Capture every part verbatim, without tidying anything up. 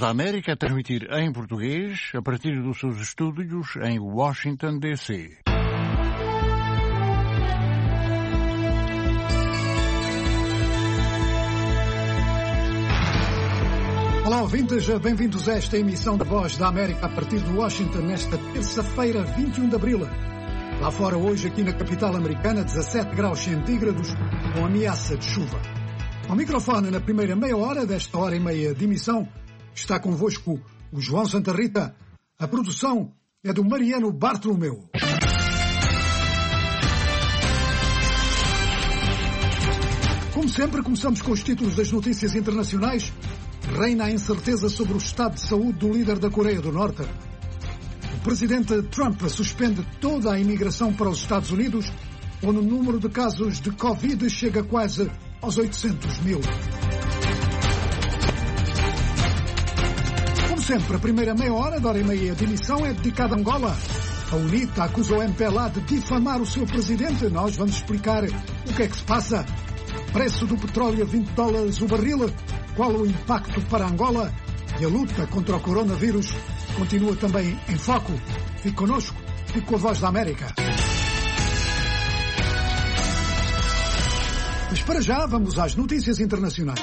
da América a transmitir em português a partir dos seus estúdios em Washington, D C. Olá, ouvintes, bem-vindos a esta emissão da Voz da América a partir de Washington nesta terça-feira, vinte e um de abril. Lá fora hoje, aqui na capital americana, dezassete graus centígrados com ameaça de chuva. Ao microfone, na primeira meia hora desta hora e meia de emissão, está convosco o João Santa Rita. A produção é do Mariano Bartolomeu. Como sempre, começamos com os títulos das notícias internacionais. Reina a incerteza sobre o estado de saúde do líder da Coreia do Norte. O presidente Trump suspende toda a imigração para os Estados Unidos, onde o número de casos de Covid chega quase aos oitocentos mil. Como sempre, a primeira meia hora da hora e meia de emissão é dedicada a Angola. A UNITA acusa o M P L A de difamar o seu presidente. Nós vamos explicar o que é que se passa. Preço do petróleo a vinte dólares o barril. Qual o impacto para Angola? E a luta contra o coronavírus continua também em foco. Fique connosco, fique com a Voz da América. Mas para já vamos às notícias internacionais.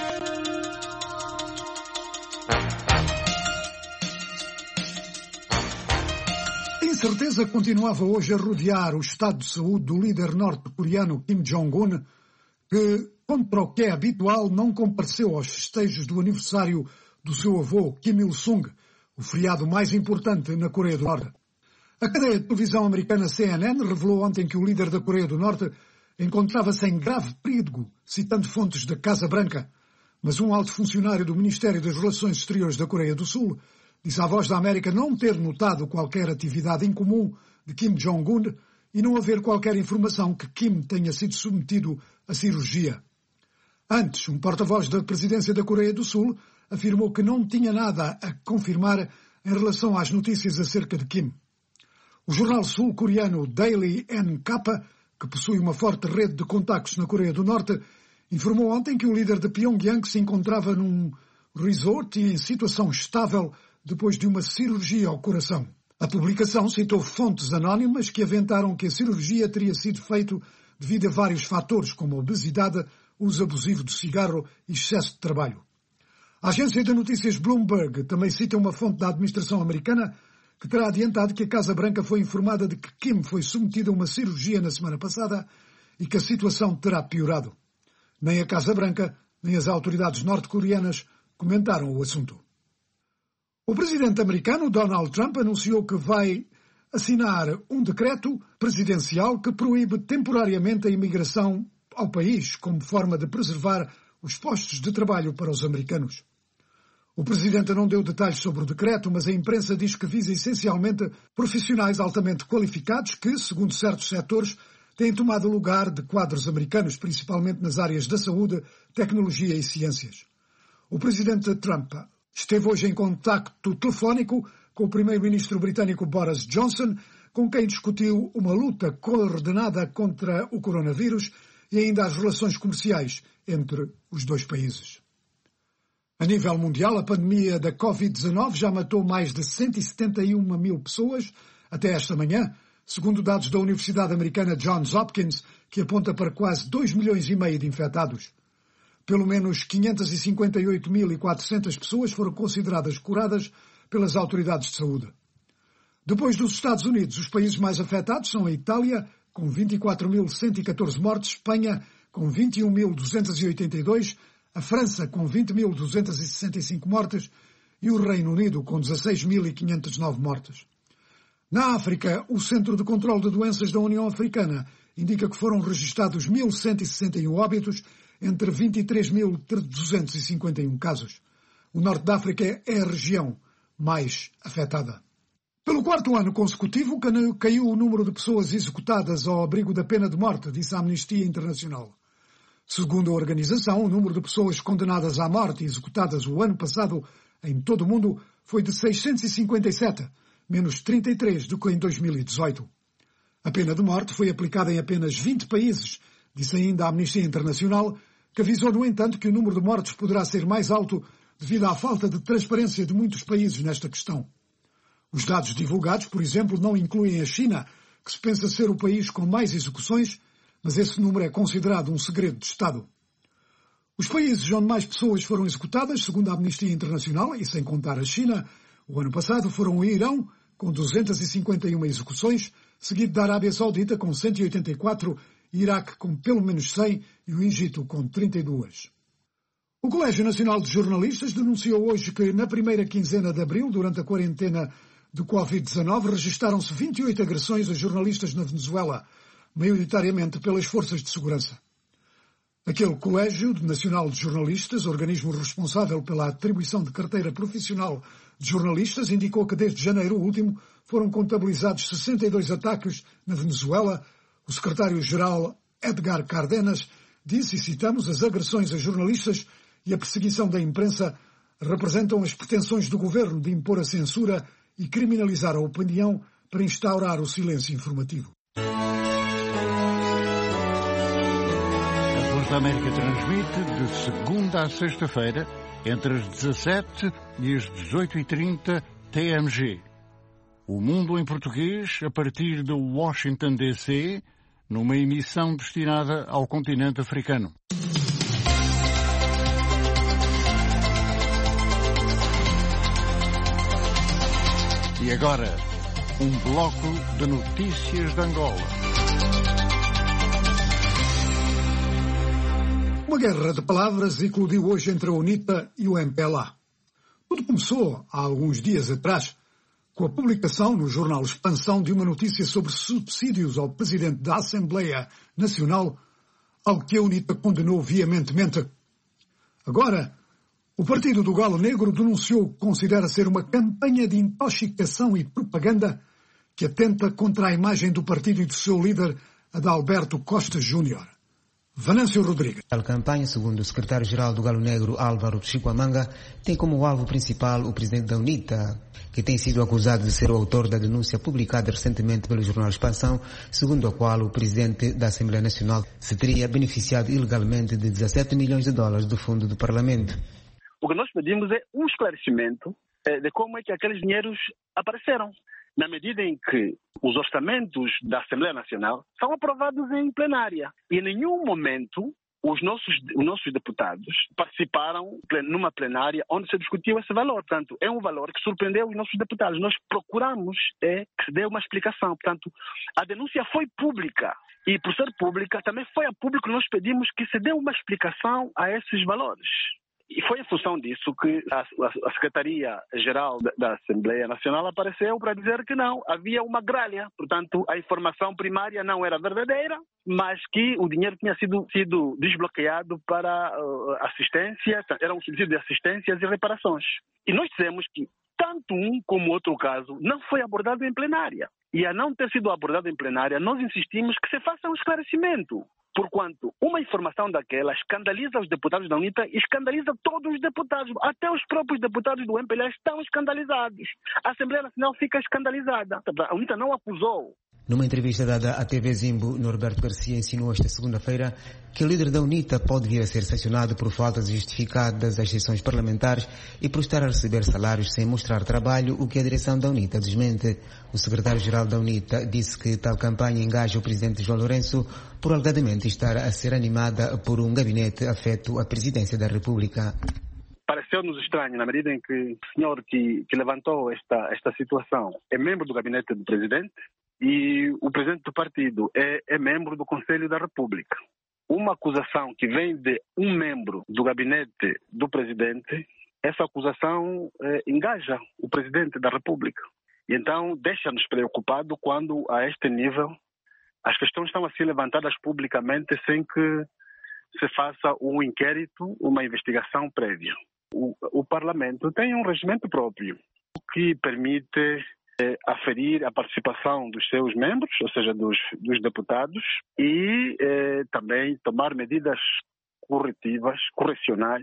A incerteza continuava hoje a rodear o estado de saúde do líder norte-coreano Kim Jong-un, que, contra o que é habitual, não compareceu aos festejos do aniversário do seu avô, Kim Il-sung, o feriado mais importante na Coreia do Norte. A cadeia de televisão americana C N N revelou ontem que o líder da Coreia do Norte encontrava-se em grave perigo, citando fontes da Casa Branca. Mas um alto funcionário do Ministério das Relações Exteriores da Coreia do Sul disse à Voz da América não ter notado qualquer atividade incomum de Kim Jong-un e não haver qualquer informação que Kim tenha sido submetido a cirurgia. Antes, um porta-voz da presidência da Coreia do Sul afirmou que não tinha nada a confirmar em relação às notícias acerca de Kim. O jornal sul-coreano Daily N K, que possui uma forte rede de contactos na Coreia do Norte, informou ontem que o líder de Pyongyang se encontrava num resort e em situação estável depois de uma cirurgia ao coração. A publicação citou fontes anónimas que aventaram que a cirurgia teria sido feita devido a vários fatores, como a obesidade, uso abusivo de cigarro e excesso de trabalho. A agência de notícias Bloomberg também cita uma fonte da administração americana que terá adiantado que a Casa Branca foi informada de que Kim foi submetida a uma cirurgia na semana passada e que a situação terá piorado. Nem a Casa Branca, nem as autoridades norte-coreanas comentaram o assunto. O presidente americano Donald Trump anunciou que vai assinar um decreto presidencial que proíbe temporariamente a imigração ao país como forma de preservar os postos de trabalho para os americanos. O presidente não deu detalhes sobre o decreto, mas a imprensa diz que visa essencialmente profissionais altamente qualificados que, segundo certos setores, têm tomado o lugar de quadros americanos, principalmente nas áreas da saúde, tecnologia e ciências. O presidente Trump esteve hoje em contacto telefónico com o primeiro-ministro britânico Boris Johnson, com quem discutiu uma luta coordenada contra o coronavírus e ainda as relações comerciais entre os dois países. A nível mundial, a pandemia da covid dezenove já matou mais de cento e setenta e uma mil pessoas até esta manhã, segundo dados da Universidade Americana Johns Hopkins, que aponta para quase dois milhões e meio de infectados. Pelo menos quinhentas e cinquenta e oito mil e quatrocentas pessoas foram consideradas curadas pelas autoridades de saúde. Depois dos Estados Unidos, os países mais afetados são a Itália, com vinte e quatro mil cento e catorze mortes, Espanha, com vinte e um mil duzentos e oitenta e dois, a França, com vinte mil duzentos e sessenta e cinco mortes, e o Reino Unido, com dezasseis mil e quinhentas e nove mortes. Na África, o Centro de Controlo de Doenças da União Africana indica que foram registados mil cento e sessenta e um óbitos entre vinte e três mil duzentos e cinquenta e um casos. O norte da África é a região mais afetada. Pelo quarto ano consecutivo, caiu o número de pessoas executadas ao abrigo da pena de morte, disse a Amnistia Internacional. Segundo a organização, o número de pessoas condenadas à morte e executadas o ano passado em todo o mundo foi de seiscentos e cinquenta e sete, menos trinta e três do que em dois mil e dezoito. A pena de morte foi aplicada em apenas vinte países, disse ainda a Amnistia Internacional, que avisou, no entanto, que o número de mortos poderá ser mais alto devido à falta de transparência de muitos países nesta questão. Os dados divulgados, por exemplo, não incluem a China, que se pensa ser o país com mais execuções, mas esse número é considerado um segredo de Estado. Os países onde mais pessoas foram executadas, segundo a Amnistia Internacional, e sem contar a China, o ano passado foram o Irão, com duzentas e cinquenta e uma execuções, seguido da Arábia Saudita, com cento e oitenta e quatro, Iraque, com pelo menos cem, e o Egito, com trinta e duas. O Colégio Nacional de Jornalistas denunciou hoje que, na primeira quinzena de abril, durante a quarentena de covid dezanove, registaram-se vinte e oito agressões a jornalistas na Venezuela, maioritariamente pelas forças de segurança. Aquele Colégio Nacional de Jornalistas, organismo responsável pela atribuição de carteira profissional de jornalistas, indicou que desde janeiro último foram contabilizados sessenta e dois ataques na Venezuela. O secretário-geral Edgar Cárdenas disse, e citamos, as agressões a jornalistas e a perseguição da imprensa representam as pretensões do governo de impor a censura e criminalizar a opinião para instaurar o silêncio informativo. A Voz da América transmite de segunda a sexta-feira, entre as dezassete e as dezoito e trinta T M G. O Mundo em Português, a partir de Washington, D C, numa emissão destinada ao continente africano. E agora, um bloco de notícias de Angola. Uma guerra de palavras eclodiu hoje entre a UNITA e o M P L A. Tudo começou, há alguns dias atrás, com a publicação no jornal Expansão de uma notícia sobre subsídios ao presidente da Assembleia Nacional, algo que a UNITA condenou veementemente. Agora, o Partido do Galo Negro denunciou o que considera ser uma campanha de intoxicação e propaganda que atenta contra a imagem do partido e do seu líder, Adalberto Costa Júnior. Venâncio Rodrigues. A campanha, segundo o secretário-geral do Galo Negro, Álvaro Chiquamanga, tem como alvo principal o presidente da UNITA, que tem sido acusado de ser o autor da denúncia publicada recentemente pelo jornal Expansão, segundo a qual o presidente da Assembleia Nacional se teria beneficiado ilegalmente de dezassete milhões de dólares do fundo do Parlamento. O que nós pedimos é um esclarecimento eh, de como é que aqueles dinheiros apareceram, na medida em que os orçamentos da Assembleia Nacional são aprovados em plenária. E em nenhum momento os nossos, os nossos deputados participaram numa plenária onde se discutiu esse valor. Portanto, é um valor que surpreendeu os nossos deputados. Nós procuramos é, que se dê uma explicação. Portanto, a denúncia foi pública. E por ser pública, também foi a público que nós pedimos que se dê uma explicação a esses valores. E foi em função disso que a, a Secretaria-Geral da, da Assembleia Nacional apareceu para dizer que não, havia uma gralha. Portanto, a informação primária não era verdadeira, mas que o dinheiro tinha sido, sido desbloqueado para uh, assistência, era um subsídio de assistências e reparações. E nós dizemos que tanto um como outro caso não foi abordado em plenária. E a não ter sido abordado em plenária, nós insistimos que se faça um esclarecimento. Porquanto uma informação daquela escandaliza os deputados da UNITA e escandaliza todos os deputados. Até os próprios deputados do M P L A estão escandalizados. A Assembleia Nacional fica escandalizada. A UNITA não acusou. Numa entrevista dada à T V Zimbo, Norberto Garcia insinuou esta segunda-feira que o líder da UNITA pode vir a ser sancionado por faltas justificadas das sessões parlamentares e por estar a receber salários sem mostrar trabalho, o que a direção da UNITA desmente. O secretário-geral da UNITA disse que tal campanha engaja o presidente João Lourenço por alegadamente estar a ser animada por um gabinete afeto à presidência da República. Pareceu-nos estranho, na medida em que o senhor que, que levantou esta, esta situação é membro do gabinete do presidente, e o presidente do partido é, é membro do Conselho da República. Uma acusação que vem de um membro do gabinete do presidente, essa acusação eh, engaja o presidente da República. E então deixa-nos preocupados quando, a este nível, as questões estão a ser levantadas publicamente sem que se faça um inquérito, uma investigação prévia. O, o Parlamento tem um regimento próprio que permite É, aferir a participação dos seus membros, ou seja, dos, dos deputados, e é, também tomar medidas corretivas, correcionais,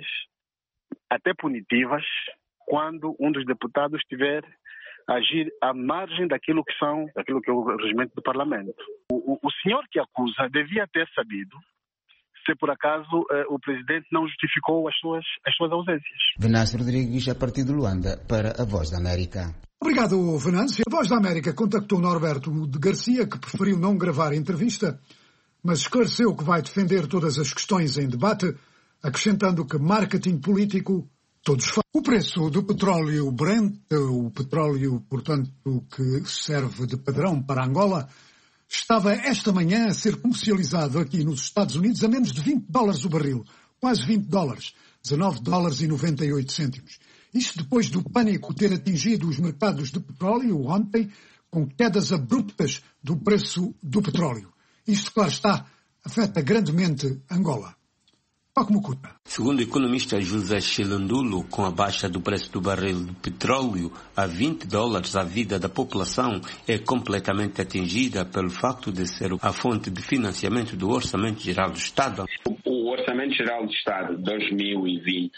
até punitivas, quando um dos deputados estiver a agir à margem daquilo que são, daquilo que é o regimento do Parlamento. O, o, o senhor que acusa devia ter sabido, se por acaso o presidente não justificou as suas, as suas ausências. Venâncio Rodrigues, a partir de Luanda, para a Voz da América. Obrigado, Venâncio. A Voz da América contactou Norberto de Garcia, que preferiu não gravar a entrevista, mas esclareceu que vai defender todas as questões em debate, acrescentando que marketing político todos fazem. O preço do petróleo Brent, o petróleo, portanto, que serve de padrão para Angola, estava esta manhã a ser comercializado aqui nos Estados Unidos a menos de vinte dólares o barril, quase vinte dólares, dezanove dólares e noventa e oito cêntimos. Isto depois do pânico ter atingido os mercados de petróleo ontem, com quedas abruptas do preço do petróleo. Isto, claro está, afeta grandemente Angola. Segundo o economista José Chilandulo, com a baixa do preço do barril de petróleo a vinte dólares, a vida da população é completamente atingida pelo facto de ser a fonte de financiamento do Orçamento Geral do Estado. O Orçamento Geral do Estado de dois mil e vinte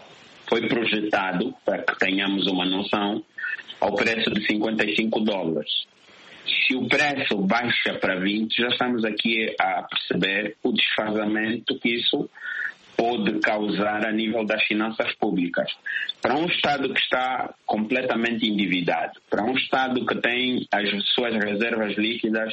foi projetado, para que tenhamos uma noção, ao preço de cinquenta e cinco dólares. Se o preço baixa para vinte, já estamos aqui a perceber o desfazamento que isso pode causar a nível das finanças públicas. Para um Estado que está completamente endividado, para um Estado que tem as suas reservas líquidas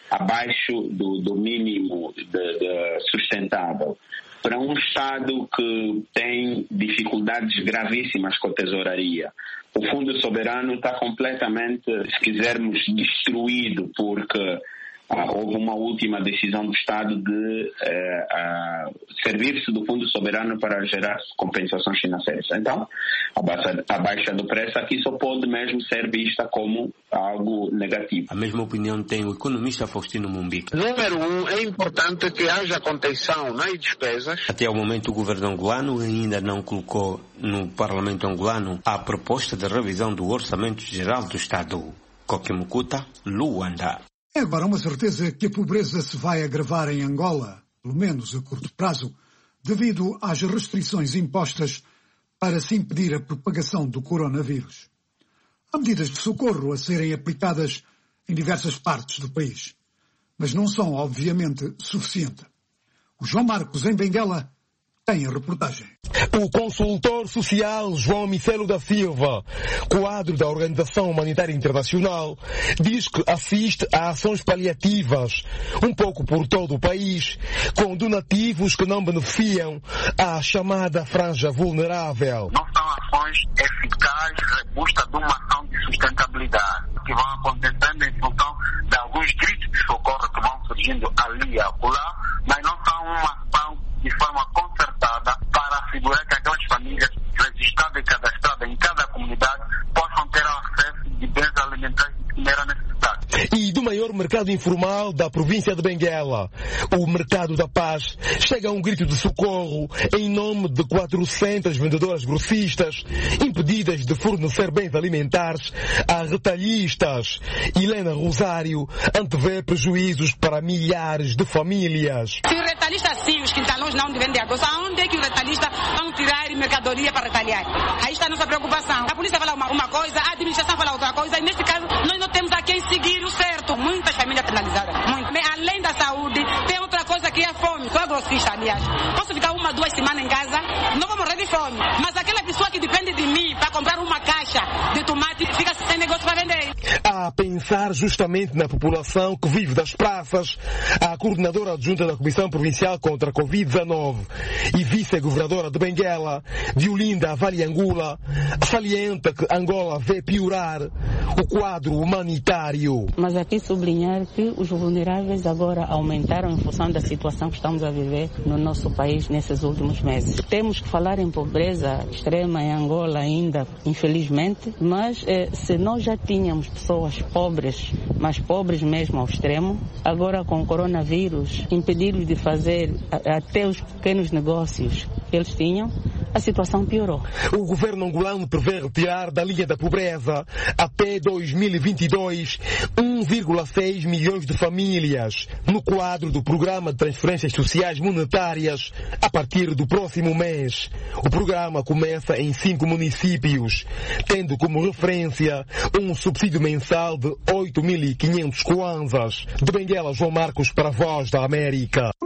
abaixo do, do mínimo de, de sustentável, para um Estado que tem dificuldades gravíssimas com a tesouraria, o Fundo Soberano está completamente, se quisermos, destruído, porque ah, houve uma última decisão do Estado de eh, ah, servir-se do Fundo Soberano para gerar compensações financeiras. Então, a baixa, a baixa do preço aqui só pode mesmo ser vista como algo negativo. A mesma opinião tem o economista Faustino Mumbica. Número um, é importante que haja contenção nas despesas. Até ao momento o governo angolano ainda não colocou no Parlamento angolano a proposta de revisão do Orçamento Geral do Estado. Coquimucuta, Luanda. É agora uma certeza que a pobreza se vai agravar em Angola, pelo menos a curto prazo, devido às restrições impostas para se impedir a propagação do coronavírus. Há medidas de socorro a serem aplicadas em diversas partes do país, mas não são, obviamente, suficientes. O João Marcos, em Benguela, tem a reportagem. O consultor social João Micelo da Silva, quadro da Organização Humanitária Internacional, diz que assiste a ações paliativas, um pouco por todo o país, com donativos que não beneficiam a chamada franja vulnerável. Não são ações eficazes, robusta de uma ação de sustentabilidade, que vão acontecendo em função de alguns gritos de socorro que vão surgindo ali e acolá, mas não são uma ação de forma concertada para assegurar que aquelas famílias registradas e cadastradas em cada comunidade possam ter acesso de bens alimentares de primeira necessidade. E do maior mercado informal da província de Benguela, o Mercado da Paz, chega a um grito de socorro em nome de quatrocentas vendedoras grossistas impedidas de fornecer bens alimentares a retalhistas. Helena Rosário antevê prejuízos para milhares de famílias. Se o retalhista sim, os quintalões não de vender arroz, aonde é que o retalhista vão tirar mercadoria para retalhar? Aí está a nossa preocupação. A polícia fala uma, uma coisa, a administração fala outra coisa, e neste caso nós não temos a quem seguir o certo. Muitas famílias penalizadas. Muito. Além da saúde, tem outra coisa que é a fome. Sou grossista, aliás. Posso ficar uma, duas semanas em casa, não vou morrer de fome. Mas aquela pessoa que depende de mim para comprar uma caixa de tomate fica sem negócio para vender. A pensar justamente na população que vive das praças, a coordenadora adjunta da Comissão Provincial contra a covid dezenove e vice-governadora de Benguela, Diolinda Valiangula, salienta que Angola vê piorar o quadro humanitário. Mas aqui sublinhar que os vulneráveis agora aumentaram em função da situação que estamos a viver no nosso país nesses últimos meses. Temos que falar em pobreza extrema em Angola ainda, infelizmente, mas eh, se nós já tínhamos pessoas pobres, mas pobres mesmo ao extremo, agora com o coronavírus, impedi-los de fazer a, até os pequenos negócios que eles tinham, a situação piorou. O governo angolano prevê retirar da linha da pobreza até dois mil e vinte e dois um vírgula seis milhões de famílias no quadro do Programa de Transferências Sociais Monetárias a partir do próximo mês. O programa começa em cinco municípios, tendo como referência um subsídio mensal de oito mil e quinhentos kwanzas. De Benguela, João Marcos para a Voz da América.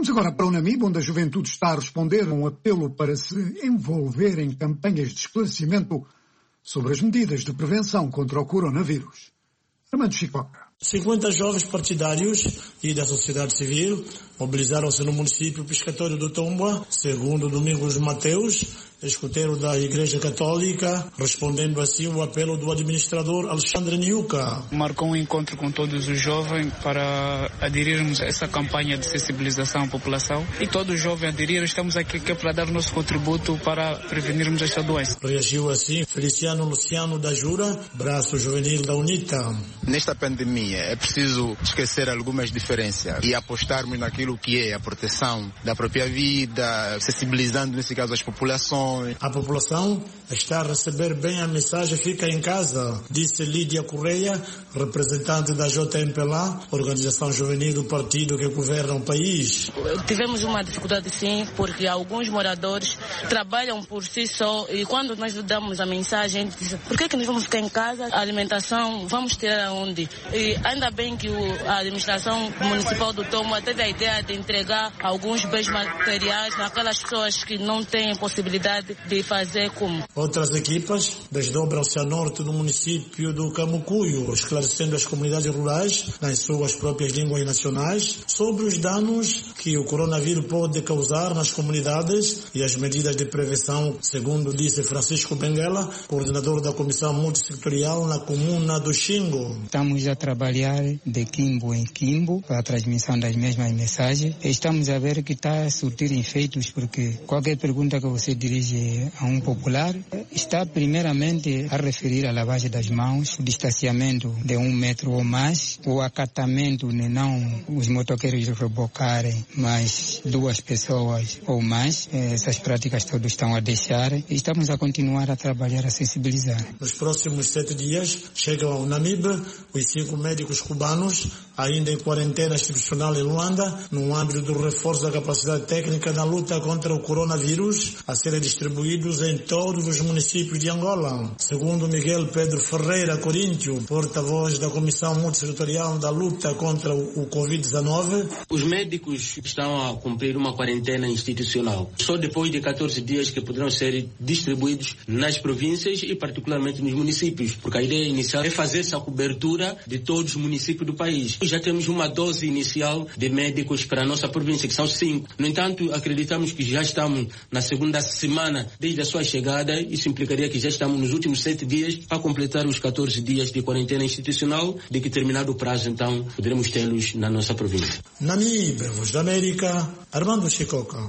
Vamos agora para o Namibe, onde a juventude está a responder a um apelo para se envolver em campanhas de esclarecimento sobre as medidas de prevenção contra o coronavírus. Armando Chicoca. cinquenta jovens partidários e da sociedade civil mobilizaram-se no município pescatório do Tomboa, segundo Domingos Mateus, escuteiro da Igreja Católica, respondendo assim ao apelo do administrador Alexandre Niuca. Marcou um encontro com todos os jovens para aderirmos a essa campanha de sensibilização à população e todos os jovens aderiram. Estamos aqui, aqui para dar o nosso contributo para prevenirmos esta doença. Reagiu assim Feliciano Luciano da Jura, braço juvenil da UNITA. Nesta pandemia é preciso esquecer algumas diferenças e apostarmos naquilo que é a proteção da própria vida, sensibilizando nesse caso as populações. A população está a receber bem a mensagem Fica em Casa, disse Lídia Correia, representante da J M P L A, organização juvenil do partido que governa o país. Tivemos uma dificuldade sim, porque alguns moradores trabalham por si só e quando nós damos a mensagem, diz, por que que nós vamos ficar em casa? A alimentação vamos ter aonde? E ainda bem que o, a administração municipal do Tomboa teve a ideia de entregar alguns bens materiais naquelas pessoas que não têm possibilidade de fazer como. Outras equipas desdobram-se a norte do município do Camucuio, esclarecendo as comunidades rurais nas suas próprias línguas nacionais sobre os danos que o coronavírus pode causar nas comunidades e as medidas de prevenção, segundo disse Francisco Benguela, coordenador da Comissão Multissectorial na comuna do Xingo. Estamos a trabalhar de quimbo em quimbo para a transmissão das mesmas mensagens. Estamos a ver que está a surtir efeitos, porque qualquer pergunta que você dirige a um popular está primeiramente a referir à lavagem das mãos, o distanciamento de um metro ou mais, o acatamento de não os motoqueiros rebocarem mais duas pessoas ou mais. Essas práticas todas estão a deixar e estamos a continuar a trabalhar, a sensibilizar. Nos próximos sete dias chegam ao Namibe os cinco médicos cubanos ainda em quarentena institucional em Luanda, no âmbito do reforço da capacidade técnica na luta contra o coronavírus, a serem distribuídos em todos os municípios de Angola. Segundo Miguel Pedro Ferreira Coríntio, porta-voz da Comissão Multissetorial da Luta contra o covid dezenove, os médicos estão a cumprir uma quarentena institucional. Só depois de catorze dias que poderão ser distribuídos nas províncias e particularmente nos municípios, porque a ideia inicial é fazer essa cobertura de todos os municípios do país. Já temos uma dose inicial de médicos para a nossa província, que são cinco. No entanto, acreditamos que já estamos na segunda semana desde a sua chegada. Isso implicaria que já estamos nos últimos sete dias para completar os catorze dias de quarentena institucional, de que terminado o prazo, então, poderemos tê-los na nossa província. Namibe, Voz da América, Armando Chicoca.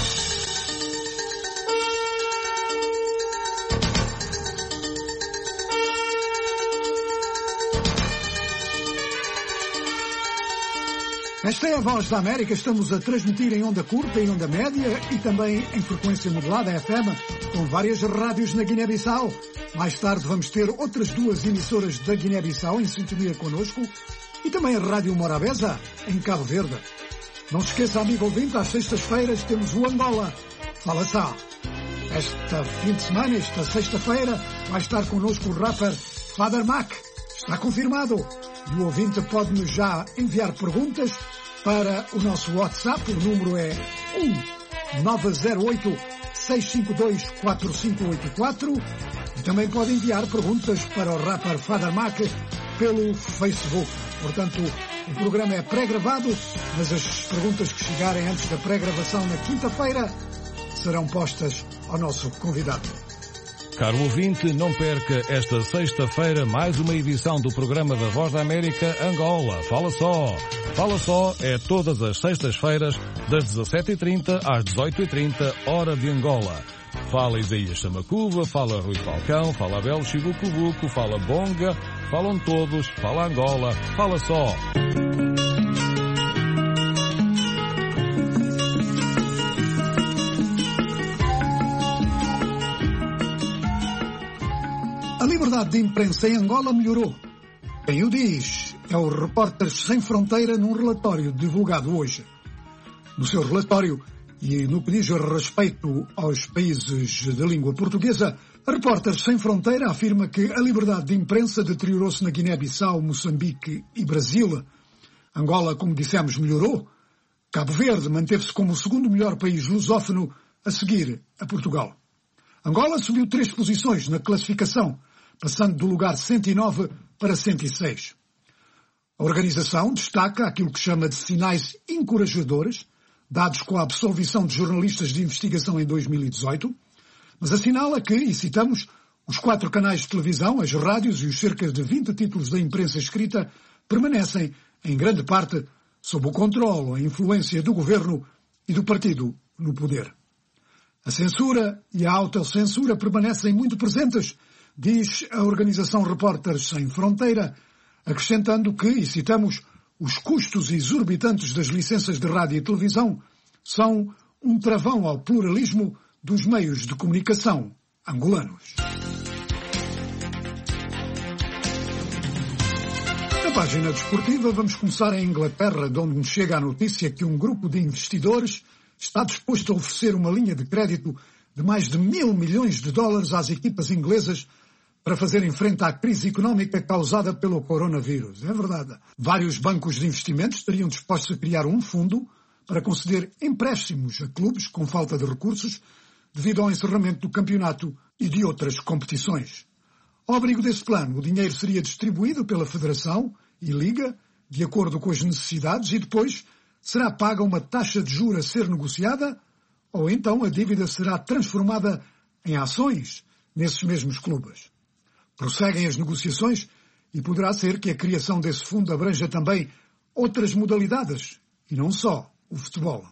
Esta é a Voz da América. Estamos a transmitir em onda curta, em onda média e também em frequência modulada F M, com várias rádios na Guiné-Bissau. Mais tarde vamos ter outras duas emissoras da Guiné-Bissau em sintonia connosco e também a Rádio Morabeza, em Cabo Verde. Não se esqueça, amigo ouvinte, às sextas-feiras temos o Angola Fala Sá. Esta fim de semana, esta sexta-feira, vai estar connosco o rapper Father Mac. Está confirmado. E o ouvinte pode-nos já enviar perguntas para o nosso WhatsApp. O número é um nove zero oito, seis cinco dois, quatro cinco oito quatro. E também pode enviar perguntas para o rapper Father Mac pelo Facebook. Portanto, o programa é pré-gravado, mas as perguntas que chegarem antes da pré-gravação na quinta-feira serão postas ao nosso convidado. Caro ouvinte, não perca esta sexta-feira mais uma edição do programa da Voz da América Angola. Fala Só. Fala Só é todas as sextas-feiras, das dezassete e trinta às dezoito e trinta, hora de Angola. Fala Isaías Chamacuva, fala Rui Falcão, fala Abel Chibucubuco, fala Bonga, falam todos, fala Angola. Fala Só. A liberdade de imprensa em Angola melhorou. Quem o diz é o Repórteres Sem Fronteira num relatório divulgado hoje. No seu relatório, e no que diz respeito aos países de língua portuguesa, a Repórteres Sem Fronteira afirma que a liberdade de imprensa deteriorou-se na Guiné-Bissau, Moçambique e Brasil. Angola, como dissemos, melhorou. Cabo Verde manteve-se como o segundo melhor país lusófono a seguir a Portugal. Angola subiu três posições na classificação, passando do lugar cento e nove para cento e seis. A organização destaca aquilo que chama de sinais encorajadores, dados com a absolvição de jornalistas de investigação em dois mil e dezoito, mas assinala que, e citamos, os quatro canais de televisão, as rádios e os cerca de vinte títulos da imprensa escrita permanecem, em grande parte, sob o controle ou a influência do governo e do partido no poder. A censura e a autocensura permanecem muito presentes, diz a organização Repórteres Sem Fronteira, acrescentando que, e citamos, os custos exorbitantes das licenças de rádio e televisão são um travão ao pluralismo dos meios de comunicação angolanos. Na página desportiva, vamos começar em Inglaterra, de onde nos chega a notícia que um grupo de investidores está disposto a oferecer uma linha de crédito de mais de mil milhões de dólares às equipas inglesas para fazerem frente à crise económica causada pelo coronavírus. É verdade. Vários bancos de investimentos estariam dispostos a criar um fundo para conceder empréstimos a clubes com falta de recursos devido ao encerramento do campeonato e de outras competições. Ao abrigo desse plano, o dinheiro seria distribuído pela Federação e Liga, de acordo com as necessidades, e depois será paga uma taxa de juros a ser negociada, ou então a dívida será transformada em ações nesses mesmos clubes. Prosseguem as negociações e poderá ser que a criação desse fundo abranja também outras modalidades, e não só o futebol.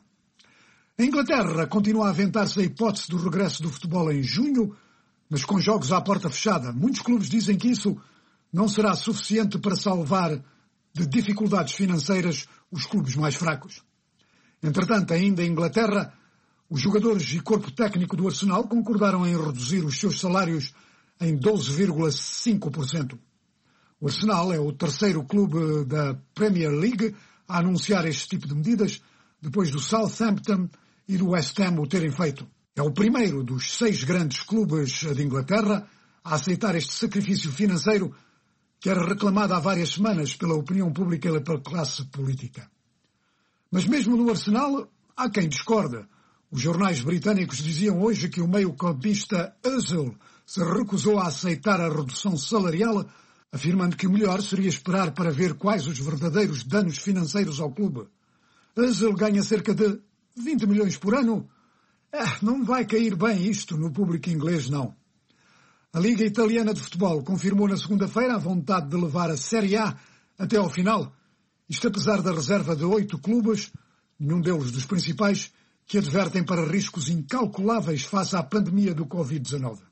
A Inglaterra continua a aventar-se a hipótese do regresso do futebol em junho, mas com jogos à porta fechada. Muitos clubes dizem que isso não será suficiente para salvar de dificuldades financeiras os clubes mais fracos. Entretanto, ainda em Inglaterra, os jogadores e corpo técnico do Arsenal concordaram em reduzir os seus salários em doze vírgula cinco por cento. O Arsenal é o terceiro clube da Premier League a anunciar este tipo de medidas, depois do Southampton e do West Ham o terem feito. É o primeiro dos seis grandes clubes de Inglaterra a aceitar este sacrifício financeiro que era reclamado há várias semanas pela opinião pública e pela classe política. Mas mesmo no Arsenal há quem discorda. Os jornais britânicos diziam hoje que o meio-campista Özil se recusou a aceitar a redução salarial, afirmando que o melhor seria esperar para ver quais os verdadeiros danos financeiros ao clube. Özil ganha cerca de vinte milhões por ano. É, não vai cair bem isto no público inglês, não. A Liga Italiana de Futebol confirmou na segunda-feira a vontade de levar a Série A até ao final, isto apesar da reserva de oito clubes, nenhum deles dos principais, que advertem para riscos incalculáveis face à pandemia do covid dezenove.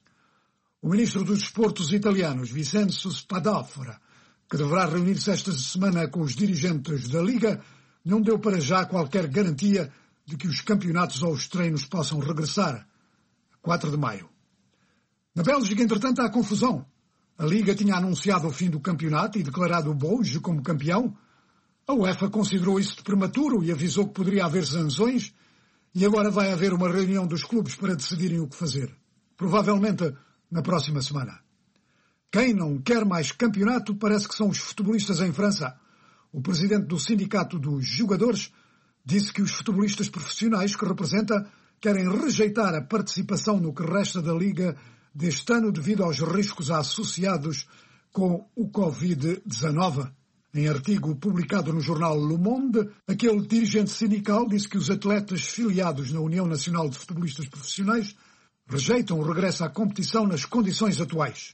O ministro dos Desportos italianos, Vincenzo Spadafora, que deverá reunir-se esta semana com os dirigentes da Liga, não deu para já qualquer garantia de que os campeonatos ou os treinos possam regressar a quatro de maio. Na Bélgica, entretanto, há confusão. A Liga tinha anunciado o fim do campeonato e declarado o Boge como campeão. A UEFA considerou isso de prematuro e avisou que poderia haver sanções, e agora vai haver uma reunião dos clubes para decidirem o que fazer. Provavelmente na próxima semana. Quem não quer mais campeonato parece que são os futebolistas em França. O presidente do Sindicato dos Jogadores disse que os futebolistas profissionais que representa querem rejeitar a participação no que resta da Liga deste ano devido aos riscos associados com o covid dezenove. Em artigo publicado no jornal Le Monde, aquele dirigente sindical disse que os atletas filiados na União Nacional de Futebolistas Profissionais rejeitam o regresso à competição nas condições atuais.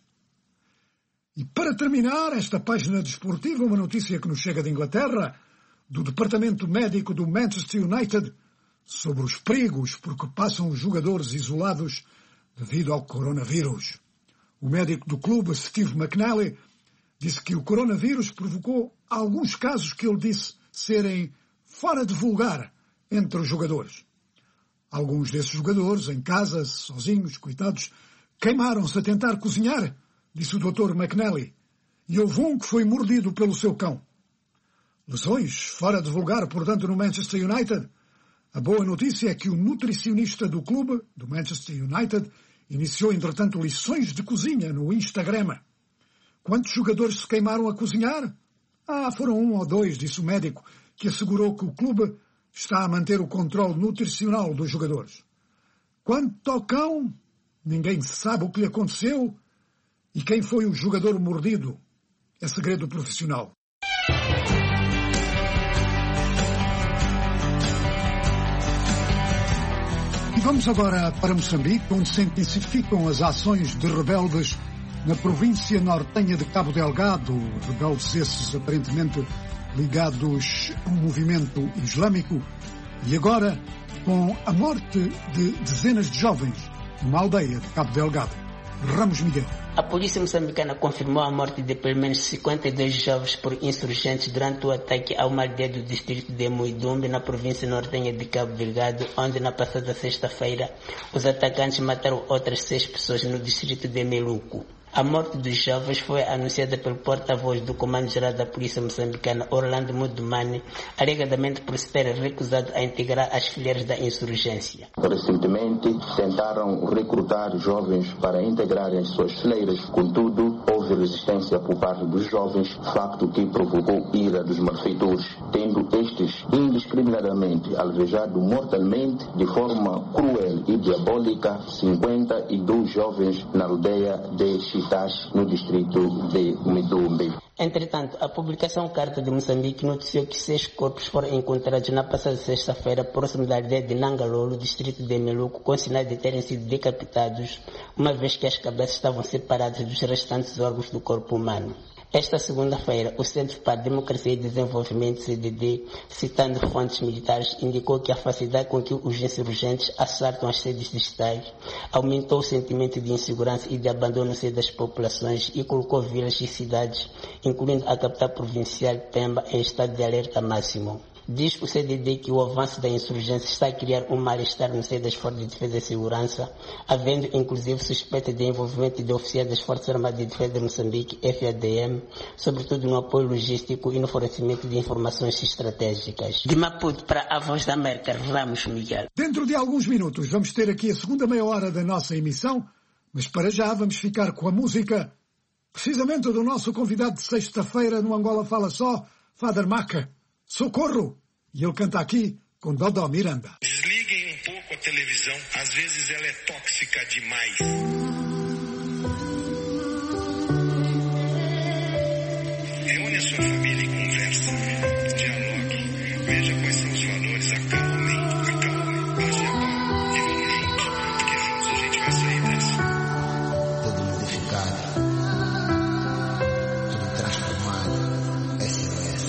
E para terminar esta página desportiva, uma notícia que nos chega de Inglaterra, do Departamento Médico do Manchester United, sobre os perigos por que passam os jogadores isolados devido ao coronavírus. O médico do clube, Steve McNally, disse que o coronavírus provocou alguns casos que ele disse serem fora de vulgar entre os jogadores. Alguns desses jogadores, em casa, sozinhos, coitados, queimaram-se a tentar cozinhar, disse o doutor McNally, e houve um que foi mordido pelo seu cão. Lesões fora de vulgar, portanto, no Manchester United. A boa notícia é que o nutricionista do clube, do Manchester United, iniciou, entretanto, lições de cozinha no Instagram. Quantos jogadores se queimaram a cozinhar? Ah, foram um ou dois, disse o médico, que assegurou que o clube está a manter o controle nutricional dos jogadores. Quanto ao cão, ninguém sabe o que lhe aconteceu e quem foi o jogador mordido. É segredo profissional. E vamos agora para Moçambique, onde se intensificam as ações de rebeldes na província nortenha de Cabo Delgado, rebeldes esses aparentemente ligados a um movimento islâmico, e agora com a morte de dezenas de jovens numa aldeia de Cabo Delgado. Ramos Miguel. A polícia moçambicana confirmou a morte de pelo menos cinquenta e dois jovens por insurgentes durante o ataque a uma aldeia do distrito de Muidumbe, na província nortenha de Cabo Delgado, onde na passada sexta-feira os atacantes mataram outras seis pessoas no distrito de Meluco. A morte dos jovens foi anunciada pelo porta-voz do Comando-Geral da Polícia Moçambicana, Orlando Mudumani, alegadamente por se ter recusado a integrar as fileiras da insurgência. Recentemente tentaram recrutar jovens para integrarem as suas fileiras, contudo houve resistência por parte dos jovens, facto que provocou ira dos malfeitores, tendo estes indiscriminadamente alvejado mortalmente, de forma cruel e diabólica, cinquenta e dois jovens na aldeia de Chitás, no distrito de Muidumbe. Entretanto, a publicação Carta de Moçambique noticiou que seis corpos foram encontrados na passada sexta-feira próximo da aldeia de Nangalolo, distrito de Meluco, com sinais de terem sido decapitados, uma vez que as cabeças estavam separadas dos restantes órgãos do corpo humano. Esta segunda-feira, o Centro para a Democracia e Desenvolvimento, C D D, citando fontes militares, indicou que a facilidade com que os insurgentes assaltam as sedes distritais aumentou o sentimento de insegurança e de abandono no seio das populações e colocou vilas e cidades, incluindo a capital provincial Pemba, em estado de alerta máximo. Diz o C D D que o avanço da insurgência está a criar um mal-estar no seio das Forças de Defesa e Segurança, havendo inclusive suspeita de envolvimento de oficiais das Forças Armadas de Defesa de Moçambique, F A D M, sobretudo no apoio logístico e no fornecimento de informações estratégicas. De Maputo para a Voz da América, Ramos Miguel. Dentro de alguns minutos vamos ter aqui a segunda meia hora da nossa emissão, mas para já vamos ficar com a música, precisamente do nosso convidado de sexta-feira no Angola Fala Só, Father Maca. Socorro! E ele canta aqui com Dodó Miranda. Desliguem um pouco a televisão, às vezes ela é tóxica demais. Reúne a sua família e converse. Dialogue. Veja quais são os valores. Acalmem, acalmem. Passe a mão e vamos juntos. Porque juntos a gente vai sair dessa. Tudo modificado. Tudo transformado. S O S.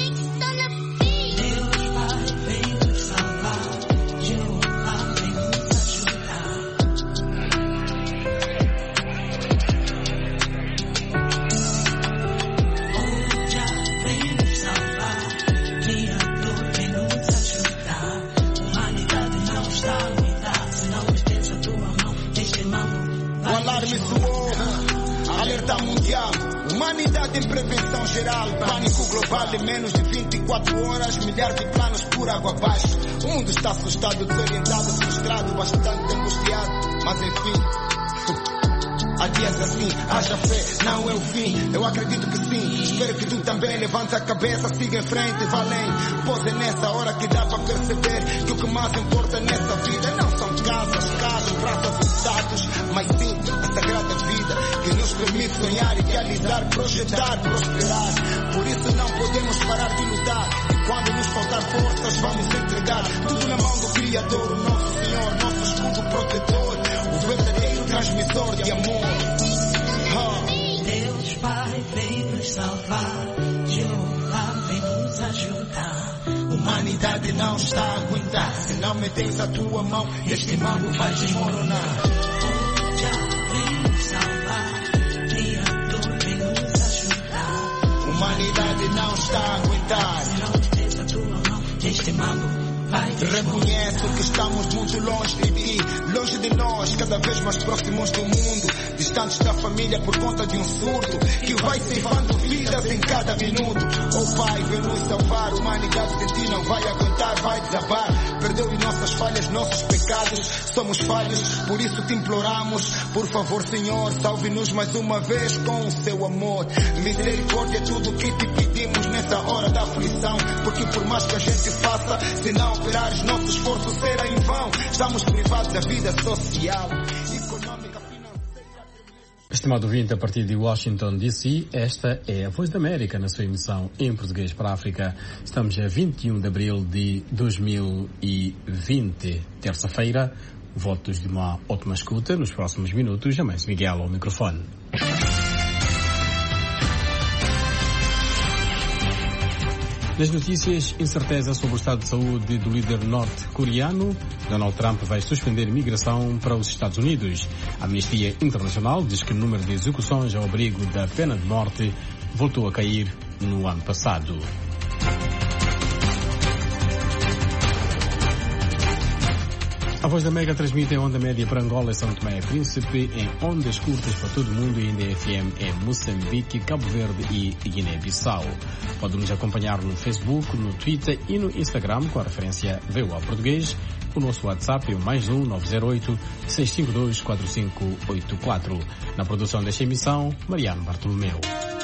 Humanidade em prevenção geral, pânico global em menos de vinte e quatro horas, milhares de planos por água abaixo. O mundo está assustado, desorientado, frustrado, bastante angustiado, mas enfim, há dias assim, haja fé, não é o fim. Eu acredito que sim, espero que tu também levante a cabeça, siga em frente, vá além. Pois é nessa hora que dá para perceber que o que mais importa nessa vida não são casas, carros, braços e status, mas sim a sagrada vida que nos permite sonhar, idealizar, projetar, prosperar. Por isso não podemos parar de lutar. E quando nos faltar forças, vamos entregar tudo na mão do Criador, o nosso Senhor, nosso escudo protetor, o verdadeiro transmissor de amor. Oh. Deus Pai veio nos salvar, Jeová vem nos ajudar. Humanidade não está a aguentar. Se não metes a tua mão, este mundo vai desmoronar. Humanidade não está a aguentar. Este mambo vai reconheço que estamos muito longe de ti, longe de nós, cada vez mais próximos do mundo. distantes da família por conta de um surto que vai ceifando vidas em cada minuto. Oh Pai, vem nos salvar, humanidade sem ti não vai aguentar, vai desabar. Perdoe nossas falhas, nossos pecados, somos falhos, por isso te imploramos. Por favor, Senhor, salve-nos mais uma vez com o seu amor. Misericórdia é tudo que te pedimos nessa hora da aflição, porque por mais que a gente faça, se não operares, nosso esforço será em vão. Estamos privados da vida social, econômica, financeira. Estimado ouvinte, a partir de Washington, D C, esta é a Voz da América na sua emissão em português para a África. Estamos a vinte e um de abril de dois mil e vinte, terça-feira. Votos de uma ótima escuta. Nos próximos minutos, Jamés Miguel ao microfone. Nas notícias, incerteza sobre o estado de saúde do líder norte-coreano. Donald Trump vai suspender migração para os Estados Unidos. A Amnistia Internacional diz que o número de execuções ao abrigo da pena de morte voltou a cair no ano passado. A Voz da América transmite em onda média para Angola e São Tomé e Príncipe, em ondas curtas para todo o mundo e em D F M em Moçambique, Cabo Verde e Guiné-Bissau. Pode nos acompanhar no Facebook, no Twitter e no Instagram com a referência V O A Português. O nosso WhatsApp é o mais um nove zero oito, seis cinco dois, quatro cinco oito quatro. Na produção desta emissão, Mariano Bartolomeu.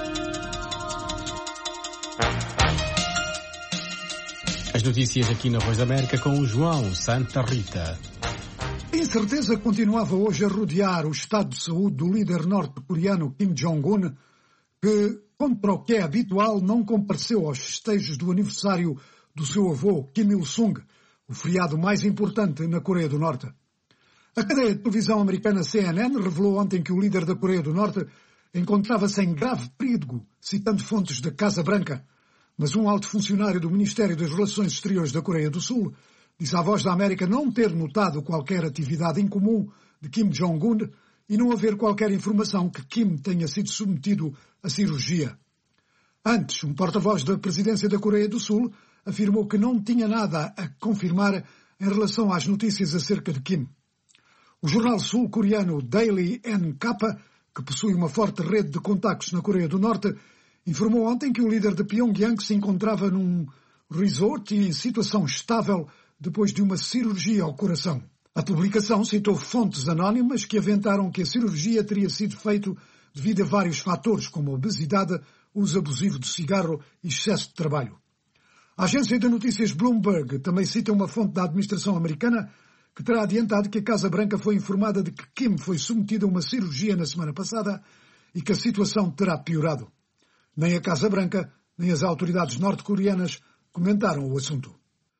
As notícias aqui na Voz da América com o João Santa Rita. A incerteza continuava hoje a rodear o estado de saúde do líder norte-coreano Kim Jong-un, que, contra o que é habitual, não compareceu aos festejos do aniversário do seu avô Kim Il-sung, o feriado mais importante na Coreia do Norte. A cadeia de televisão americana C N N revelou ontem que o líder da Coreia do Norte encontrava-se em grave perigo, citando fontes da Casa Branca. Mas um alto funcionário do Ministério das Relações Exteriores da Coreia do Sul disse à Voz da América não ter notado qualquer atividade incomum de Kim Jong-un e não haver qualquer informação que Kim tenha sido submetido a cirurgia. Antes, um porta-voz da presidência da Coreia do Sul afirmou que não tinha nada a confirmar em relação às notícias acerca de Kim. O jornal sul-coreano Daily N K, que possui uma forte rede de contactos na Coreia do Norte, informou ontem que o líder de Pyongyang se encontrava num resort e em situação estável depois de uma cirurgia ao coração. A publicação citou fontes anónimas que aventaram que a cirurgia teria sido feita devido a vários fatores, como obesidade, uso abusivo de cigarro e excesso de trabalho. A agência de notícias Bloomberg também cita uma fonte da administração americana que terá adiantado que a Casa Branca foi informada de que Kim foi submetido a uma cirurgia na semana passada e que a situação terá piorado. Nem a Casa Branca, nem as autoridades norte-coreanas comentaram o assunto.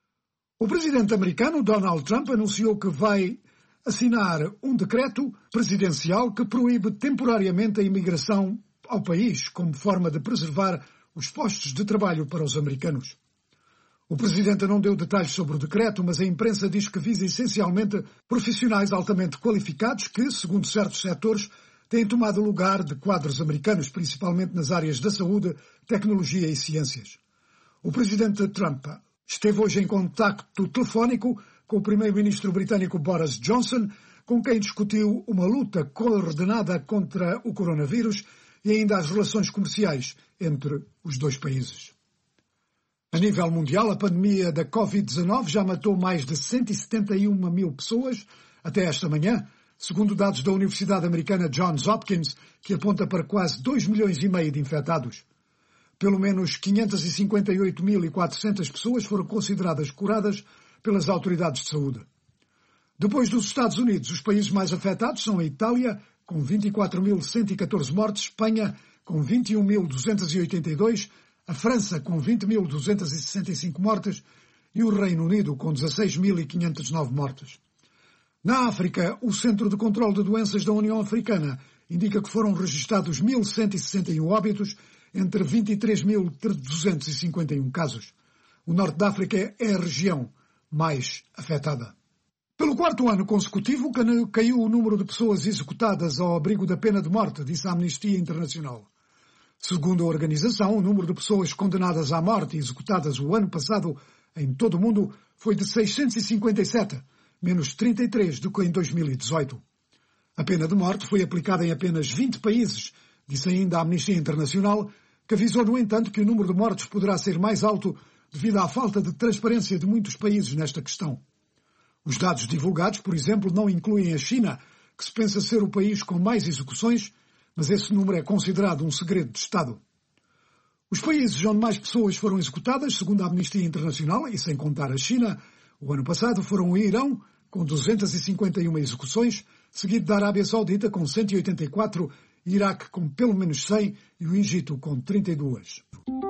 O presidente americano Donald Trump anunciou que vai assinar um decreto presidencial que proíbe temporariamente a imigração ao país como forma de preservar os postos de trabalho para os americanos. O presidente não deu detalhes sobre o decreto, mas a imprensa diz que visa essencialmente profissionais altamente qualificados que, segundo certos setores, têm tomado lugar de quadros americanos, principalmente nas áreas da saúde, tecnologia e ciências. O presidente Trump esteve hoje em contacto telefónico com o primeiro-ministro britânico Boris Johnson, com quem discutiu uma luta coordenada contra o coronavírus e ainda as relações comerciais entre os dois países. A nível mundial, a pandemia da covid dezenove já matou mais de cento e setenta e uma mil pessoas até esta manhã, segundo dados da Universidade Americana Johns Hopkins, que aponta para quase dois milhões e meio de infectados. Pelo menos quinhentas e cinquenta e oito mil e quatrocentas pessoas foram consideradas curadas pelas autoridades de saúde. Depois dos Estados Unidos, os países mais afetados são a Itália, com vinte e quatro mil cento e catorze mortes, Espanha, com vinte e um mil duzentos e oitenta e dois, a França, com vinte mil duzentos e sessenta e cinco mortes, e o Reino Unido, com dezasseis mil e quinhentas e nove mortes. Na África, o Centro de Controlo de Doenças da União Africana indica que foram registados mil cento e sessenta e um óbitos entre vinte e três mil duzentos e cinquenta e um casos. O Norte da África é a região mais afetada. Pelo quarto ano consecutivo, caiu o número de pessoas executadas ao abrigo da pena de morte, disse a Amnistia Internacional. Segundo a organização, o número de pessoas condenadas à morte e executadas o ano passado em todo o mundo foi de seiscentos e cinquenta e sete, menos trinta e três do que em dois mil e dezoito. A pena de morte foi aplicada em apenas vinte países, disse ainda a Amnistia Internacional, que avisou, no entanto, que o número de mortes poderá ser mais alto devido à falta de transparência de muitos países nesta questão. Os dados divulgados, por exemplo, não incluem a China, que se pensa ser o país com mais execuções, mas esse número é considerado um segredo de Estado. Os países onde mais pessoas foram executadas, segundo a Amnistia Internacional, e sem contar a China, o ano passado foram o Irão, com duzentas e cinquenta e uma execuções, seguido da Arábia Saudita, com cento e oitenta e quatro, Iraque, com pelo menos cem, e o Egito, com trinta e duas.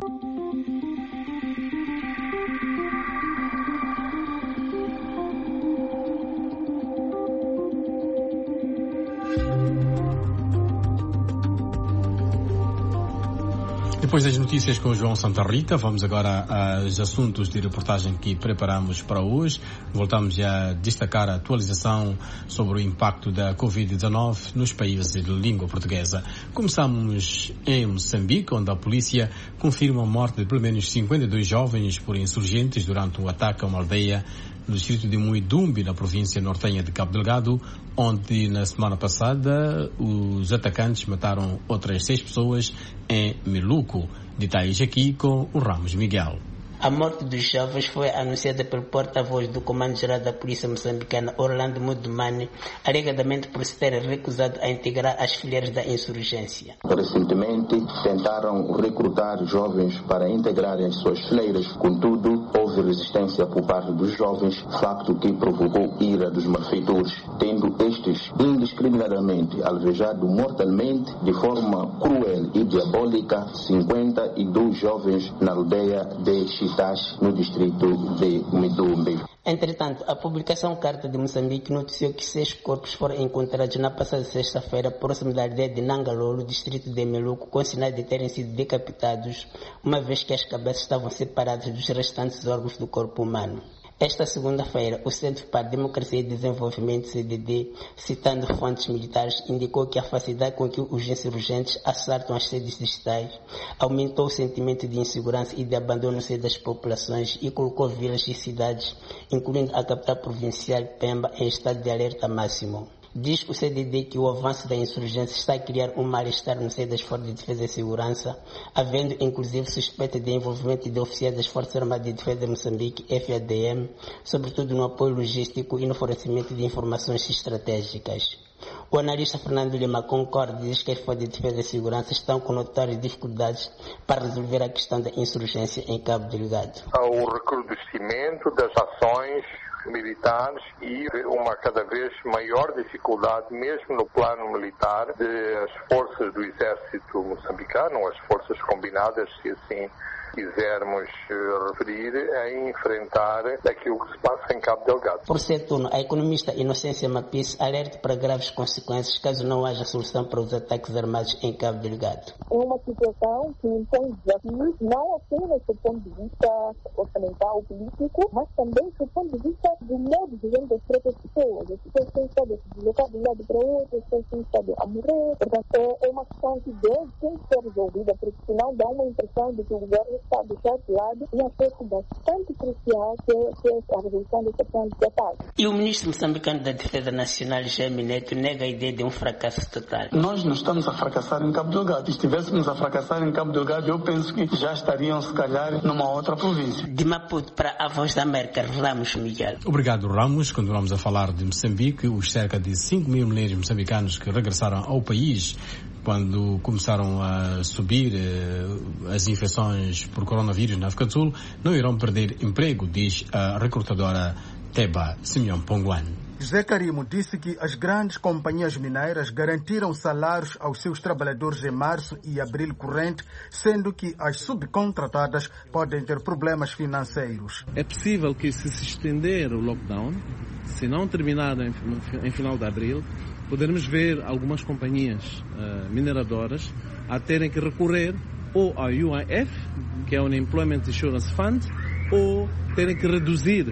Depois das notícias com o João Santa Rita, vamos agora aos assuntos de reportagem que preparamos para hoje. Voltamos a destacar a atualização sobre o impacto da covid dezenove nos países de língua portuguesa. Começamos em Moçambique, onde a polícia confirma a morte de pelo menos cinquenta e dois jovens por insurgentes durante um ataque a uma aldeia no distrito de Muidumbi, na província nortenha de Cabo Delgado, onde na semana passada os atacantes mataram outras seis pessoas em Meluco. Detalhes aqui com o Ramos Miguel. A morte dos jovens foi anunciada pelo porta-voz do Comando-Geral da Polícia Moçambicana, Orlando Mudumani, alegadamente por se ter recusado a integrar as fileiras da insurgência. Recentemente, tentaram recrutar jovens para integrarem as suas fileiras, contudo, houve resistência por parte dos jovens, facto que provocou ira dos malfeitores, tendo estes indiscriminadamente alvejado mortalmente, de forma cruel e diabólica, cinquenta e dois jovens na aldeia de no distrito de Muidumbi. Entretanto, a publicação Carta de Moçambique noticiou que seis corpos foram encontrados na passada sexta-feira próximo da aldeia de Nangalolo, distrito de Meluco, com sinais de terem sido decapitados, uma vez que as cabeças estavam separadas dos restantes órgãos do corpo humano. Esta segunda-feira, o Centro para a Democracia e Desenvolvimento, C D D, citando fontes militares, indicou que a facilidade com que os insurgentes assaltam as sedes distritais aumentou o sentimento de insegurança e de abandono das populações e colocou vilas e cidades, incluindo a capital provincial Pemba, em estado de alerta máximo. Diz o C D D que o avanço da insurgência está a criar um mal-estar no seio das Forças de Defesa e Segurança, havendo inclusive suspeita de envolvimento de oficiais das Forças Armadas de Defesa de Moçambique, F A D M, sobretudo no apoio logístico e no fornecimento de informações estratégicas. O analista Fernando Lima concorda e diz que as Forças de Defesa e Segurança estão com notórias dificuldades para resolver a questão da insurgência em Cabo Delgado. O recrudescimento das ações militares e uma cada vez maior dificuldade, mesmo no plano militar, das forças do exército moçambicano, as forças combinadas, se assim quisermos referir, a enfrentar aquilo que se passa em Cabo Delgado. Por ser turno, a economista Inocência Mapis alerta para graves consequências caso não haja solução para os ataques armados em Cabo Delgado. É uma situação que impõe desafios, não apenas do ponto de vista orçamental, político, mas também do ponto de vista do modo de ver das próprias pessoas. As pessoas têm estado a se deslocar de um lado para o outro, as pessoas têm estado a morrer. Portanto, é uma questão que deve ser resolvida, porque senão dá uma impressão de que o governo está a deixar de lado um aspecto bastante crucial, que é a resolução dessa questão de ataque. E o ministro moçambicano da Defesa Nacional, Jaime Neto, nega a ideia de um fracasso total. Nós não estamos a fracassar em Cabo Delgado. Se estivéssemos a fracassar em Cabo Delgado, eu penso que já estariam, se calhar, numa outra província. De Maputo para a Voz da América, Ramos Miguel. Obrigado, Ramos. Continuamos a falar de Moçambique. Os cerca de cinco mil mineiros moçambicanos que regressaram ao país quando começaram a subir eh, as infecções por coronavírus na África do Sul não irão perder emprego, diz a recrutadora Teba Simeão Ponguan. José Carimo disse que as grandes companhias mineiras garantiram salários aos seus trabalhadores em março e abril corrente, sendo que as subcontratadas podem ter problemas financeiros. É possível que, se se estender o lockdown, se não terminar em, em final de abril, poderemos ver algumas companhias uh, mineradoras a terem que recorrer ou ao U I F, que é o Unemployment Insurance Fund, ou terem que reduzir uh,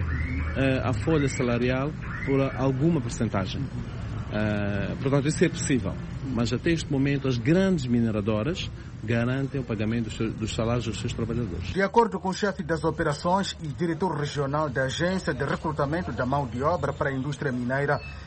a folha salarial por alguma percentagem. Uh, portanto, isso é possível. Mas até este momento as grandes mineradoras garantem o pagamento dos, seus, dos salários dos seus trabalhadores. De acordo com o chefe das operações e diretor regional da Agência de Recrutamento da Mão de Obra para a Indústria Mineira,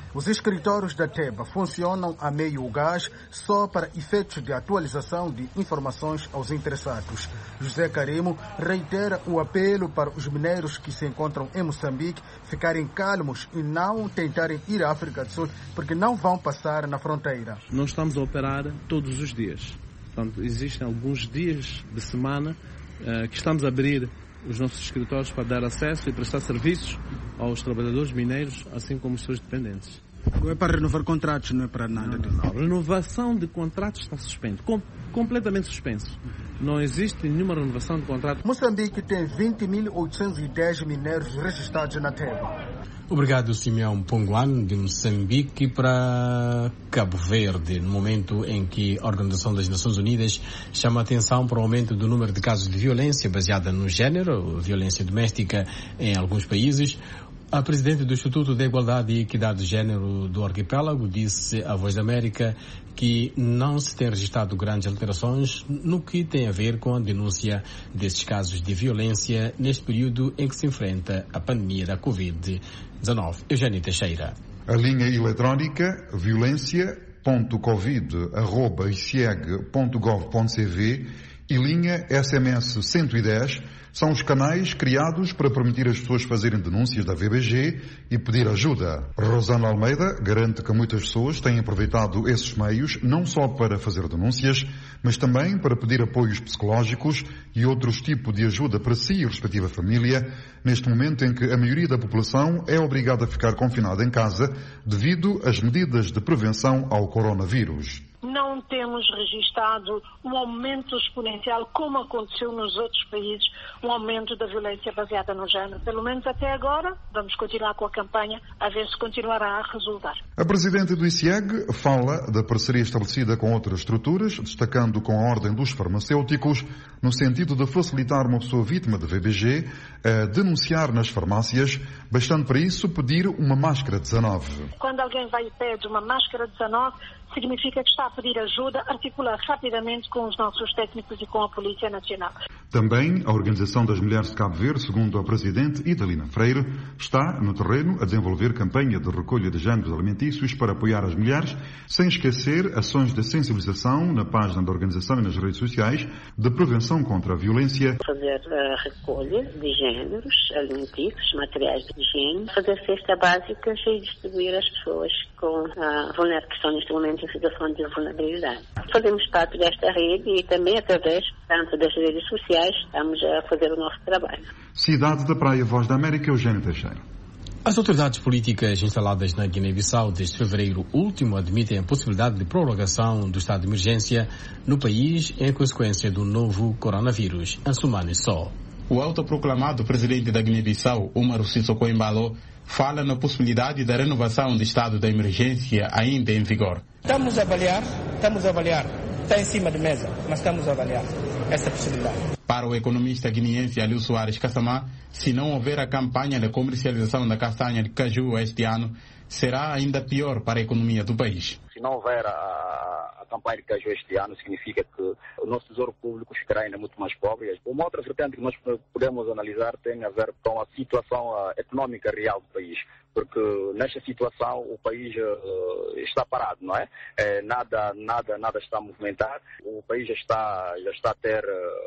Os escritórios da TEBA funcionam a meio gás só para efeitos de atualização de informações aos interessados. José Carimo reitera o apelo para os mineiros que se encontram em Moçambique ficarem calmos e não tentarem ir à África do Sul, porque não vão passar na fronteira. Nós estamos a operar todos os dias. Portanto, existem alguns dias de semana uh, que estamos a abrir os nossos escritórios para dar acesso e prestar serviços aos trabalhadores mineiros, assim como os seus dependentes. Não é para renovar contratos, não é para nada. Não, não, não. A renovação de contratos está suspenso, com, completamente suspenso. Não existe nenhuma renovação de contrato. Moçambique tem vinte mil oitocentos e dez mineiros registrados na TEBA. Obrigado, Simeão Ponguan, de Moçambique para Cabo Verde, no momento em que a Organização das Nações Unidas chama a atenção para o aumento do número de casos de violência baseada no género, violência doméstica em alguns países. A presidente do Instituto de Igualdade e Equidade de Gênero do Arquipélago disse à Voz da América que não se tem registrado grandes alterações no que tem a ver com a denúncia desses casos de violência neste período em que se enfrenta a pandemia da covid dezenove. Eugênio Teixeira. A linha eletrónica violência ponto covid arroba i c e g ponto gov ponto c v e linha S M S cento e dez são os canais criados para permitir às pessoas fazerem denúncias da V B G e pedir ajuda. Rosana Almeida garante que muitas pessoas têm aproveitado esses meios não só para fazer denúncias, mas também para pedir apoios psicológicos e outros tipos de ajuda para si e a respectiva família, neste momento em que a maioria da população é obrigada a ficar confinada em casa devido às medidas de prevenção ao coronavírus. Não temos registado um aumento exponencial como aconteceu nos outros países, um aumento da violência baseada no género. Pelo menos até agora, vamos continuar com a campanha a ver se continuará a resultar. A presidente do I C E G fala da parceria estabelecida com outras estruturas, destacando com a ordem dos farmacêuticos, no sentido de facilitar uma pessoa vítima de V B G a denunciar nas farmácias, bastando para isso pedir uma máscara dezanove. Quando alguém vai e pede uma máscara dezanove, significa que está a pedir ajuda, articular rapidamente com os nossos técnicos e com a Polícia Nacional. Também a Organização das Mulheres de Cabo Verde, segundo a presidente Idalina Freire, está no terreno a desenvolver campanha de recolha de géneros alimentícios para apoiar as mulheres, sem esquecer ações de sensibilização na página da organização e nas redes sociais de prevenção contra a violência. Fazer a recolha de géneros alimentícios, materiais de higiene, fazer cesta básica e distribuir às pessoas com a vulnerabilidade que estão neste momento em situação de vulnerabilidade. Fazemos parte desta rede e também através tanto das redes sociais estamos a fazer o nosso trabalho. Cidade da Praia, Voz da América, Eugênio Teixeira. As autoridades políticas instaladas na Guiné-Bissau desde fevereiro último admitem a possibilidade de prorrogação do estado de emergência no país em consequência do novo coronavírus. Ansumani Só. O autoproclamado presidente da Guiné-Bissau, Umaru Sissoko Embalo, fala na possibilidade da renovação do estado da emergência ainda em vigor. Estamos a avaliar, estamos a avaliar, está em cima da mesa, mas estamos a avaliar essa possibilidade. Para o economista guineense Aliu Soares Kassamá, se não houver a campanha de comercialização da castanha de caju este ano, será ainda pior para a economia do país. Se não houver a, a campanha de caju este ano, significa que o nosso tesouro público ficará ainda muito mais pobre. Uma outra vertente que nós podemos analisar tem a ver com a situação a, econômica real do país, porque nesta situação o país uh, está parado, não é? é? Nada, nada, nada está a movimentar. O país já está, já está a ter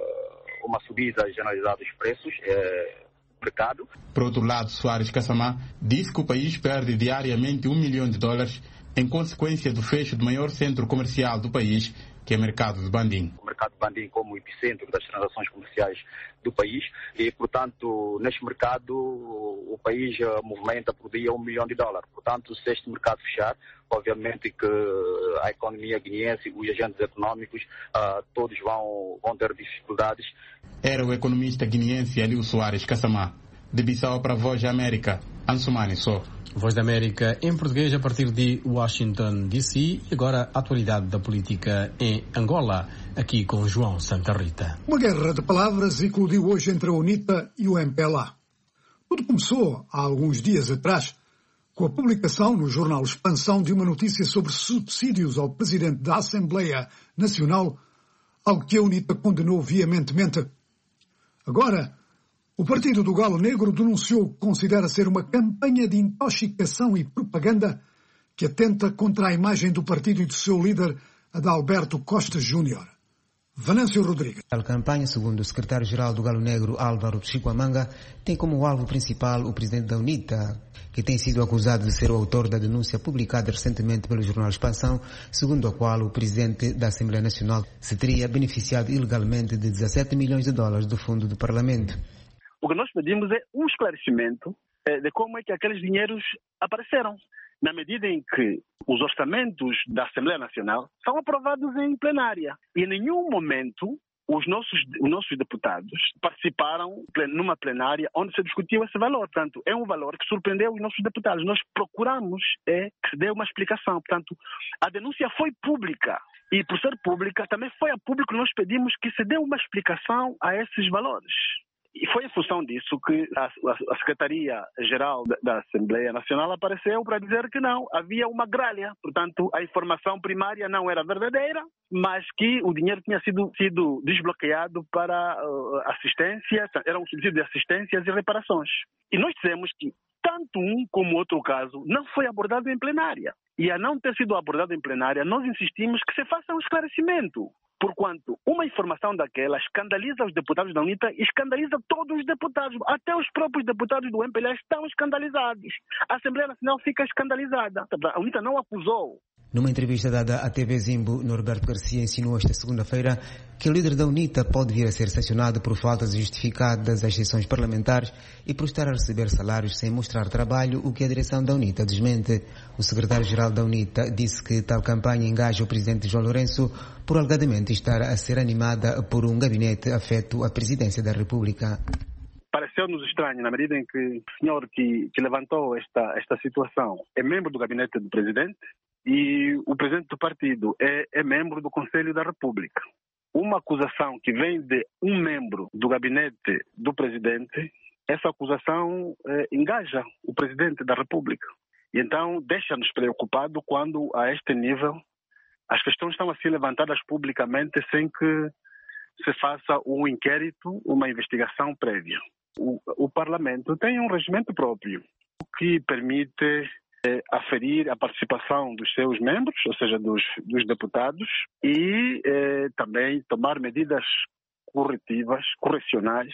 uh, uma subida generalizada dos preços. É, mercado. Por outro lado, Soares Kassamá disse que o país perde diariamente um milhão de dólares em consequência do fecho do maior centro comercial do país, que é o mercado de Bandim. O mercado de Bandim como epicentro das transações comerciais do país e, portanto, neste mercado o país movimenta por dia um milhão de dólares. Portanto, se este mercado fechar, obviamente que a economia guineense, os agentes econômicos, uh, todos vão, vão ter dificuldades. Era o economista guineense Aliu Soares Kassamá. De Bissau para a Voz da América, Ansumani Só. Voz da América em português a partir de Washington, D C E agora a atualidade da política em Angola, aqui com João Santa Rita. Uma guerra de palavras eclodiu hoje entre a UNITA e o M P L A. Tudo começou há alguns dias atrás com a publicação no jornal Expansão de uma notícia sobre subsídios ao presidente da Assembleia Nacional, algo que a UNITA condenou veementemente. Agora, o Partido do Galo Negro denunciou o que considera ser uma campanha de intoxicação e propaganda que atenta contra a imagem do partido e do seu líder, Adalberto Costa Júnior. Venâncio Rodrigues. A campanha, segundo o secretário-geral do Galo Negro, Álvaro Chiquamanga, tem como alvo principal o presidente da UNITA, que tem sido acusado de ser o autor da denúncia publicada recentemente pelo jornal Expansão, segundo a qual o presidente da Assembleia Nacional se teria beneficiado ilegalmente de dezassete milhões de dólares do fundo do Parlamento. O que nós pedimos é um esclarecimento de como é que aqueles dinheiros apareceram, na medida em que os orçamentos da Assembleia Nacional são aprovados em plenária. E em nenhum momento os nossos, os nossos deputados participaram numa plenária onde se discutiu esse valor. Portanto, é um valor que surpreendeu os nossos deputados. Nós procuramos é, que se dê uma explicação. Portanto, a denúncia foi pública. E por ser pública, também foi a público que nós pedimos que se dê uma explicação a esses valores. E foi em função disso que a, a Secretaria-Geral da, da Assembleia Nacional apareceu para dizer que não, havia uma gralha. Portanto, a informação primária não era verdadeira, mas que o dinheiro tinha sido, sido desbloqueado para uh, assistência, era um subsídio de assistências e reparações. E nós dissemos que tanto um como outro caso não foi abordado em plenária. E a não ter sido abordado em plenária, nós insistimos que se faça um esclarecimento. Porquanto uma informação daquela escandaliza os deputados da UNITA e escandaliza todos os deputados. Até os próprios deputados do M P L A estão escandalizados. A Assembleia Nacional fica escandalizada. A UNITA não acusou. Numa entrevista dada à T V Zimbo, Norberto Garcia insinuou esta segunda-feira que o líder da UNITA pode vir a ser sancionado por faltas justificadas às sessões parlamentares e por estar a receber salários sem mostrar trabalho, o que a direção da UNITA desmente. O secretário-geral da UNITA disse que tal campanha engaja o presidente João Lourenço por alegadamente estar a ser animada por um gabinete afeto à presidência da República. Pareceu-nos estranho, na medida em que o senhor que, que levantou esta, esta situação é membro do gabinete do presidente, e o presidente do partido é, é membro do Conselho da República. Uma acusação que vem de um membro do gabinete do presidente, essa acusação eh, engaja o presidente da República. E então deixa-nos preocupados quando, a este nível, as questões estão a ser levantadas publicamente sem que se faça um inquérito, uma investigação prévia. O, o Parlamento tem um regimento próprio, que permite É, aferir a participação dos seus membros, ou seja, dos, dos deputados, e é, também tomar medidas corretivas, correcionais,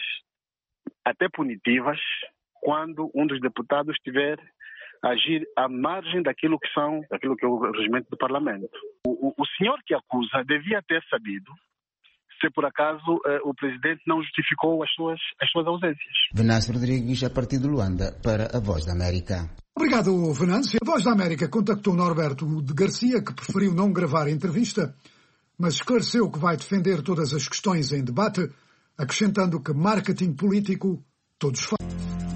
até punitivas, quando um dos deputados estiver a agir à margem daquilo que são, daquilo que é o regimento do Parlamento. O, o, o senhor que acusa devia ter sabido se por acaso eh, o presidente não justificou as suas, as suas ausências. Venâncio Rodrigues, a partir de Luanda, para a Voz da América. Obrigado, Venâncio. A Voz da América contactou Norberto de Garcia, que preferiu não gravar a entrevista, mas esclareceu que vai defender todas as questões em debate, acrescentando que marketing político todos fazem.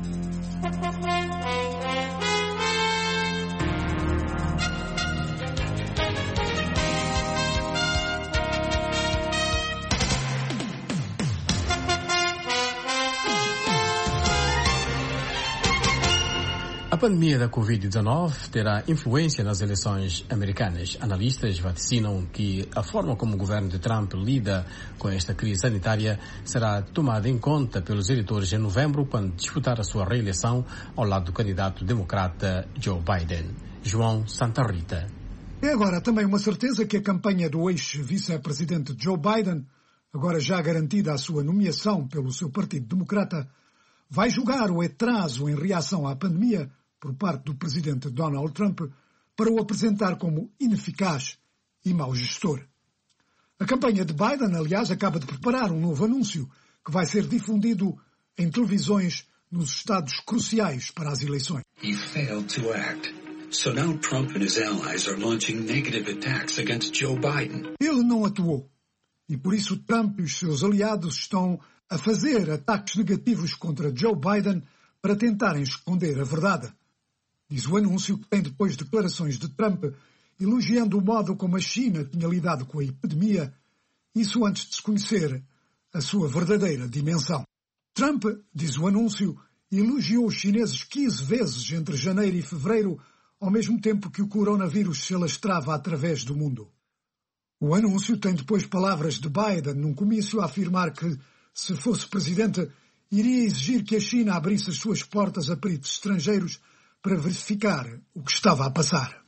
A pandemia da covid dezenove terá influência nas eleições americanas. Analistas vaticinam que a forma como o governo de Trump lida com esta crise sanitária será tomada em conta pelos eleitores em novembro, quando disputar a sua reeleição ao lado do candidato democrata Joe Biden. João Santa Rita. É agora também uma certeza que a campanha do ex-vice-presidente Joe Biden, agora já garantida a sua nomeação pelo seu Partido Democrata, vai julgar o atraso em reação à pandemia por parte do presidente Donald Trump para o apresentar como ineficaz e mau gestor. A campanha de Biden, aliás, acaba de preparar um novo anúncio que vai ser difundido em televisões nos estados cruciais para as eleições. He failed to act. So now Trump and his allies are launching negative attacks against Joe Biden. Ele não atuou e por isso Trump e os seus aliados estão a fazer ataques negativos contra Joe Biden para tentarem esconder a verdade. Diz o anúncio que tem depois declarações de Trump elogiando o modo como a China tinha lidado com a epidemia, isso antes de se conhecer a sua verdadeira dimensão. Trump, diz o anúncio, elogiou os chineses quinze vezes entre janeiro e fevereiro, ao mesmo tempo que o coronavírus se alastrava através do mundo. O anúncio tem depois palavras de Biden num comício a afirmar que, se fosse presidente, iria exigir que a China abrisse as suas portas a peritos estrangeiros para verificar o que estava a passar.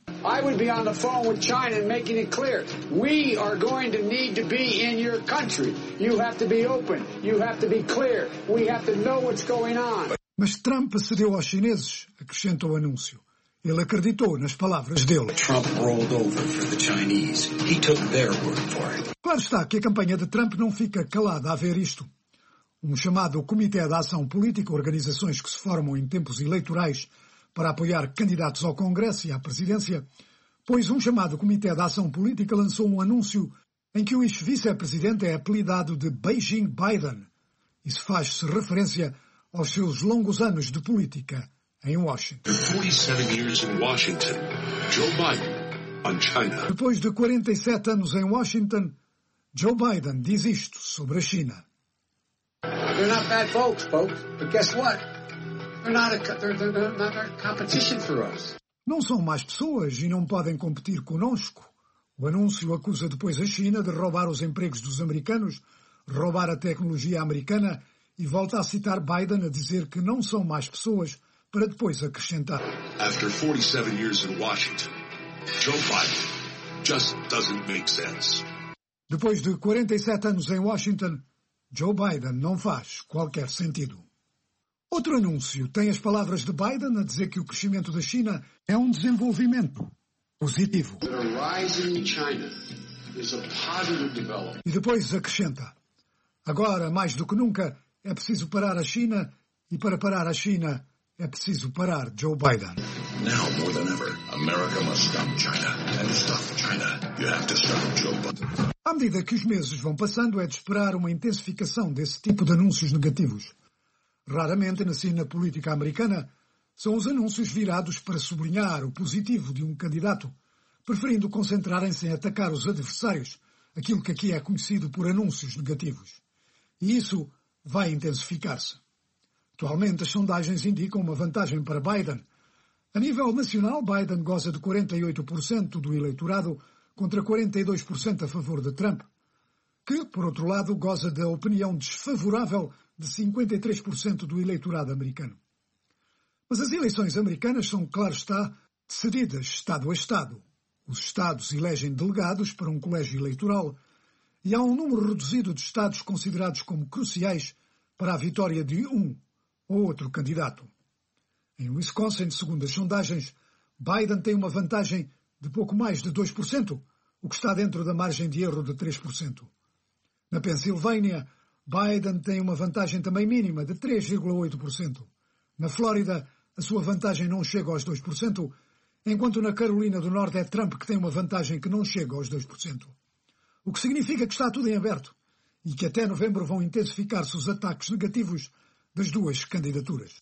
I would be on the phone with China and making it clear. We are going to need to be in your country. You have to be open. You have to be clear. We have to know what's going on. Mas Trump cedeu aos chineses, acrescenta o anúncio. Ele acreditou nas palavras dele. Trump rolled over for the Chinese. He took their word for it. Claro está que a campanha de Trump não fica calada a ver isto. Um chamado Comitê de Ação Política, organizações que se formam em tempos eleitorais para apoiar candidatos ao Congresso e à presidência, pois um chamado Comitê de Ação Política lançou um anúncio em que o ex-vice-presidente é apelidado de Beijing Biden. Isso faz-se referência aos seus longos anos de política em Washington. forty-seven years in Washington. Joe Biden on China. Depois de quarenta e sete anos em Washington, Joe Biden diz isto sobre a China. They're not bad folks, folks. But guess what? They're not a, they're, they're not a competition for us. Não são más pessoas e não podem competir conosco. O anúncio acusa depois a China de roubar os empregos dos americanos, roubar a tecnologia americana e volta a citar Biden a dizer que não são más pessoas, para depois acrescentar. After forty-seven years in Washington, Joe Biden just doesn't make sense. Depois de quarenta e sete anos em Washington, Joe Biden não faz qualquer sentido. Outro anúncio tem as palavras de Biden a dizer que o crescimento da China é um desenvolvimento positivo. E depois acrescenta: agora, mais do que nunca, é preciso parar a China, e para parar a China é preciso parar Joe Biden. Now more than ever, America must stop China. And to stop China, you have to stop Joe Biden. À medida que os meses vão passando, é de esperar uma intensificação desse tipo de anúncios negativos. Raramente, na cena política americana, são os anúncios virados para sublinhar o positivo de um candidato, preferindo concentrarem-se em atacar os adversários, aquilo que aqui é conhecido por anúncios negativos. E isso vai intensificar-se. Atualmente, as sondagens indicam uma vantagem para Biden. A nível nacional, Biden goza de quarenta e oito por cento do eleitorado contra quarenta e dois por cento a favor de Trump, que, por outro lado, goza da opinião desfavorável de cinquenta e três por cento do eleitorado americano. Mas as eleições americanas são, claro está, decididas Estado a Estado. Os Estados elegem delegados para um colégio eleitoral e há um número reduzido de Estados considerados como cruciais para a vitória de um ou outro candidato. Em Wisconsin, segundo as sondagens, Biden tem uma vantagem de pouco mais de dois por cento, o que está dentro da margem de erro de três por cento. Na Pensilvânia, Biden tem uma vantagem também mínima de três vírgula oito por cento. Na Flórida, a sua vantagem não chega aos dois por cento, enquanto na Carolina do Norte é Trump que tem uma vantagem que não chega aos dois por cento. O que significa que está tudo em aberto e que até novembro vão intensificar-se os ataques negativos das duas candidaturas.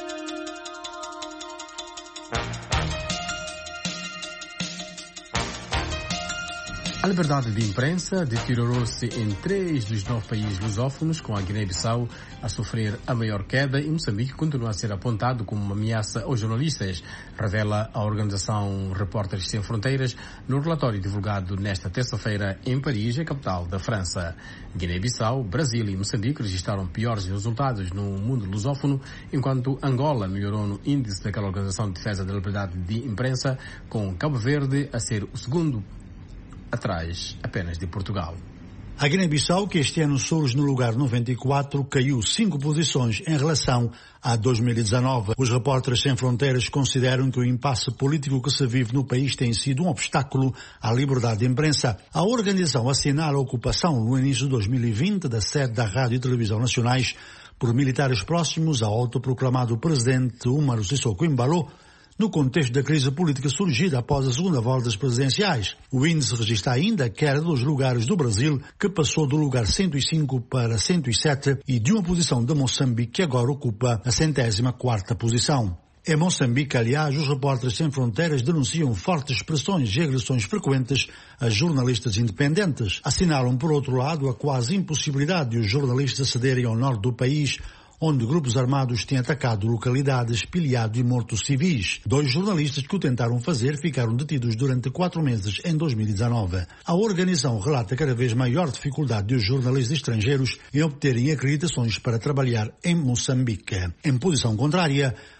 A liberdade de imprensa deteriorou-se em três dos nove países lusófonos, com a Guiné-Bissau a sofrer a maior queda e Moçambique continua a ser apontado como uma ameaça aos jornalistas, revela a organização Repórteres Sem Fronteiras no relatório divulgado nesta terça-feira em Paris, a capital da França. Guiné-Bissau, Brasil e Moçambique registraram piores resultados no mundo lusófono, enquanto Angola melhorou no índice daquela organização de defesa da liberdade de imprensa, com Cabo Verde a ser o segundo atrás apenas de Portugal. A Guiné-Bissau, que este ano surge no lugar noventa e quatro, caiu cinco posições em relação a dois mil e dezenove. Os Repórteres Sem Fronteiras consideram que o impasse político que se vive no país tem sido um obstáculo à liberdade de imprensa. A organização assinala a ocupação no início de dois mil e vinte da sede da Rádio e Televisão Nacionais por militares próximos ao autoproclamado presidente Umaru Sissoko Embalo, no contexto da crise política surgida após a segunda volta das presidenciais. O índice registra ainda a queda dos lugares do Brasil, que passou do lugar cento e cinco para cento e sete, e de uma posição de Moçambique, que agora ocupa a centésima quarta posição. Em Moçambique, aliás, os Repórteres Sem Fronteiras denunciam fortes pressões e agressões frequentes a jornalistas independentes. Assinalam, por outro lado, a quase impossibilidade de os jornalistas acederem ao norte do país, onde grupos armados têm atacado localidades, pilhado e morto civis. Dois jornalistas que o tentaram fazer ficaram detidos durante quatro meses em dois mil e dezenove. A organização relata cada vez maior dificuldade dos jornalistas estrangeiros em obterem acreditações para trabalhar em Moçambique. Em posição contrária,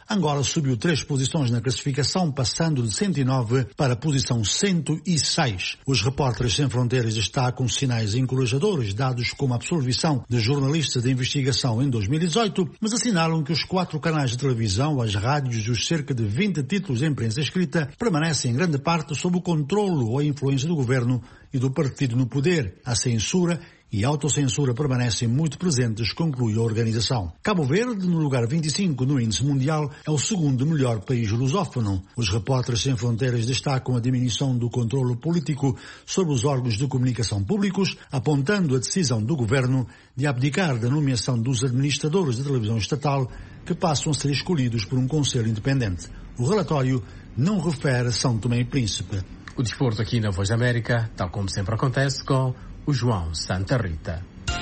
Angola subiu três posições na classificação, passando de cento e nove para a posição cento e seis. Os Repórteres Sem Fronteiras destacam sinais encorajadores dados como a absolvição de jornalistas de investigação em dois mil e dezoito, mas assinalam que os quatro canais de televisão, as rádios e os cerca de vinte títulos de imprensa escrita permanecem em grande parte sob o controlo ou a influência do governo e do partido no poder. A censura e a autocensura permanecem muito presentes, conclui a organização. Cabo Verde, no lugar vinte e cinco no índice mundial, é o segundo melhor país lusófono. Os Repórteres Sem Fronteiras destacam a diminuição do controlo político sobre os órgãos de comunicação públicos, apontando a decisão do governo de abdicar da nomeação dos administradores da televisão estatal, que passam a ser escolhidos por um conselho independente. O relatório não refere São Tomé e Príncipe. O desporto aqui na Voz da América, tal como sempre acontece com o João Santa Rita.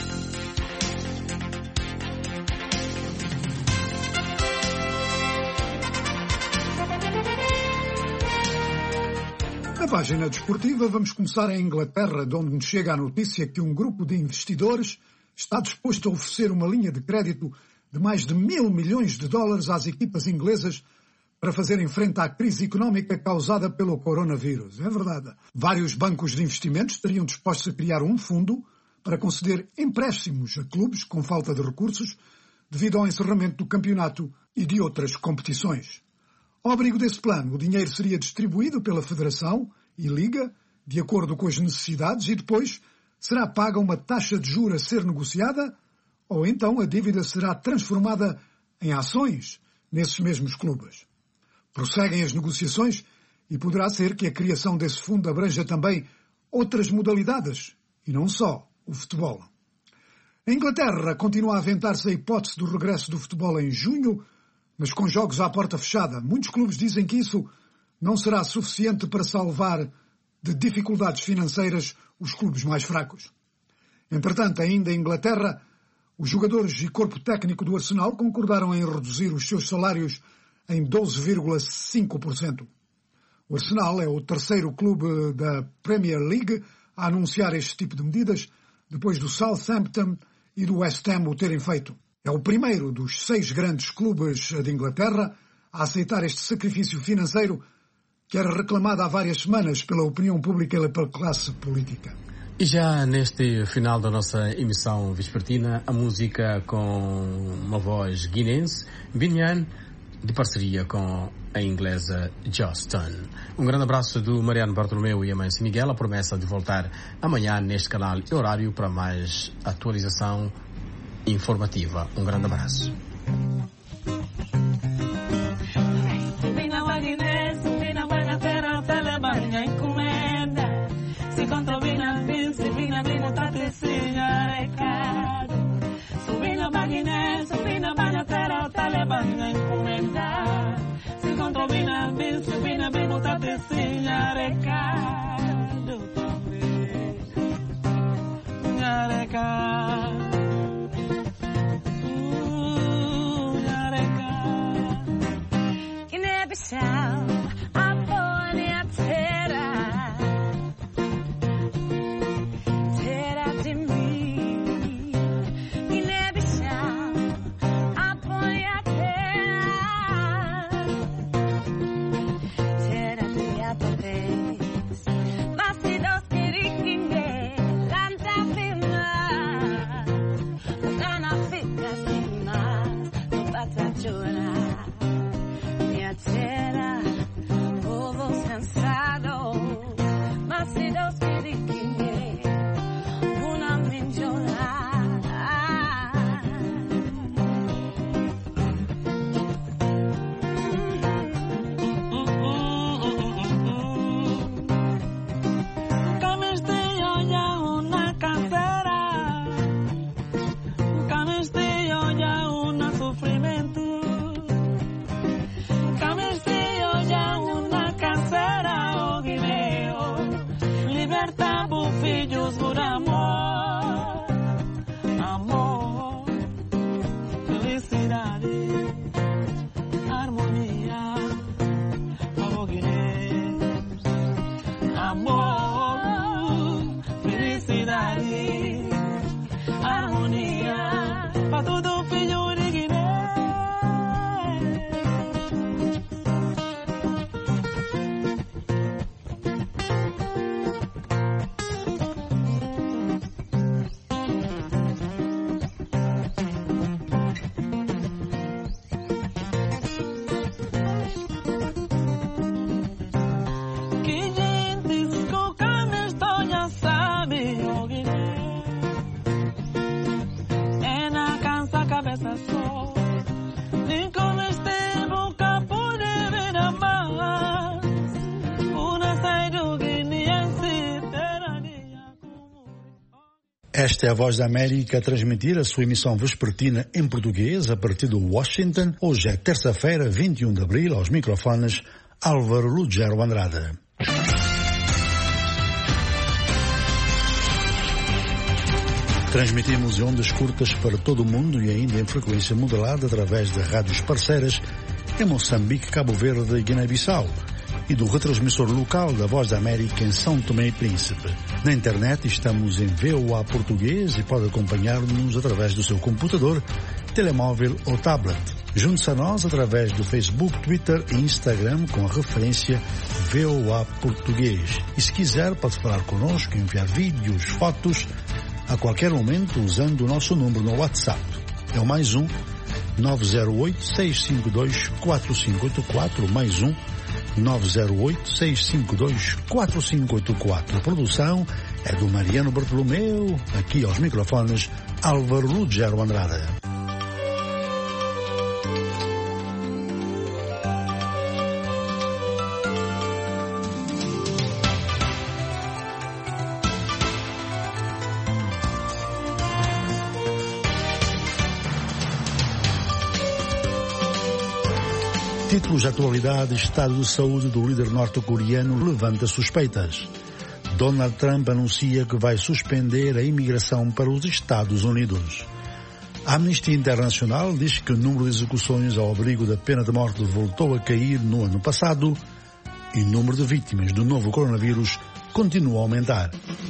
Na página desportiva vamos começar em Inglaterra, de onde nos chega a notícia que um grupo de investidores está disposto a oferecer uma linha de crédito de mais de mil milhões de dólares às equipas inglesas para fazerem frente à crise económica causada pelo coronavírus. É verdade. Vários bancos de investimentos estariam dispostos a criar um fundo para conceder empréstimos a clubes com falta de recursos devido ao encerramento do campeonato e de outras competições. Ao abrigo desse plano, o dinheiro seria distribuído pela Federação e Liga, de acordo com as necessidades, e depois será paga uma taxa de juros a ser negociada, ou então a dívida será transformada em ações nesses mesmos clubes. Prosseguem as negociações e poderá ser que a criação desse fundo abranja também outras modalidades, e não só o futebol. A Inglaterra continua a aventar-se a hipótese do regresso do futebol em junho, mas com jogos à porta fechada. Muitos clubes dizem que isso não será suficiente para salvar de dificuldades financeiras os clubes mais fracos. Entretanto, ainda em Inglaterra, os jogadores e corpo técnico do Arsenal concordaram em reduzir os seus salários em doze vírgula cinco por cento. O Arsenal é o terceiro clube da Premier League a anunciar este tipo de medidas, depois do Southampton e do West Ham o terem feito. É o primeiro dos seis grandes clubes de Inglaterra a aceitar este sacrifício financeiro que era reclamado há várias semanas pela opinião pública e pela classe política. E já neste final da nossa emissão vespertina, a música com uma voz guinense, Binyan, de parceria com a inglesa Justin. Um grande abraço do Mariano Bartolomeu e a Mãe Miguel, a promessa de voltar amanhã neste canal e horário para mais atualização informativa. Um grande abraço. Mas si dos querés que me lanta firma Esta é a Voz da América a transmitir a sua emissão vespertina em português a partir de Washington. Hoje é terça-feira, vinte e um de abril, aos microfones Álvaro Lugero Andrade. Transmitimos em ondas curtas para todo o mundo e ainda em frequência modulada através de rádios parceiras em Moçambique, Cabo Verde e Guiné-Bissau e do retransmissor local da Voz da América em São Tomé e Príncipe. Na internet estamos em V O A Português e pode acompanhar-nos através do seu computador, telemóvel ou tablet. Junte-se a nós através do Facebook, Twitter e Instagram com a referência V O A Português. E se quiser pode falar connosco, enviar vídeos, fotos, a qualquer momento usando o nosso número no WhatsApp. É o mais um nove zero oito, seis cinco dois, quatro cinco oito quatro, mais um nove zero oito, seis cinco dois, quatro cinco oito quatro. A produção é do Mariano Bartolomeu, aqui aos microfones Álvaro Lugero Andrade. Títulos de atualidade: estado de saúde do líder norte-coreano levanta suspeitas. Donald Trump anuncia que vai suspender a imigração para os Estados Unidos. A Amnistia Internacional diz que o número de execuções ao abrigo da pena de morte voltou a cair no ano passado e o número de vítimas do novo coronavírus continua a aumentar.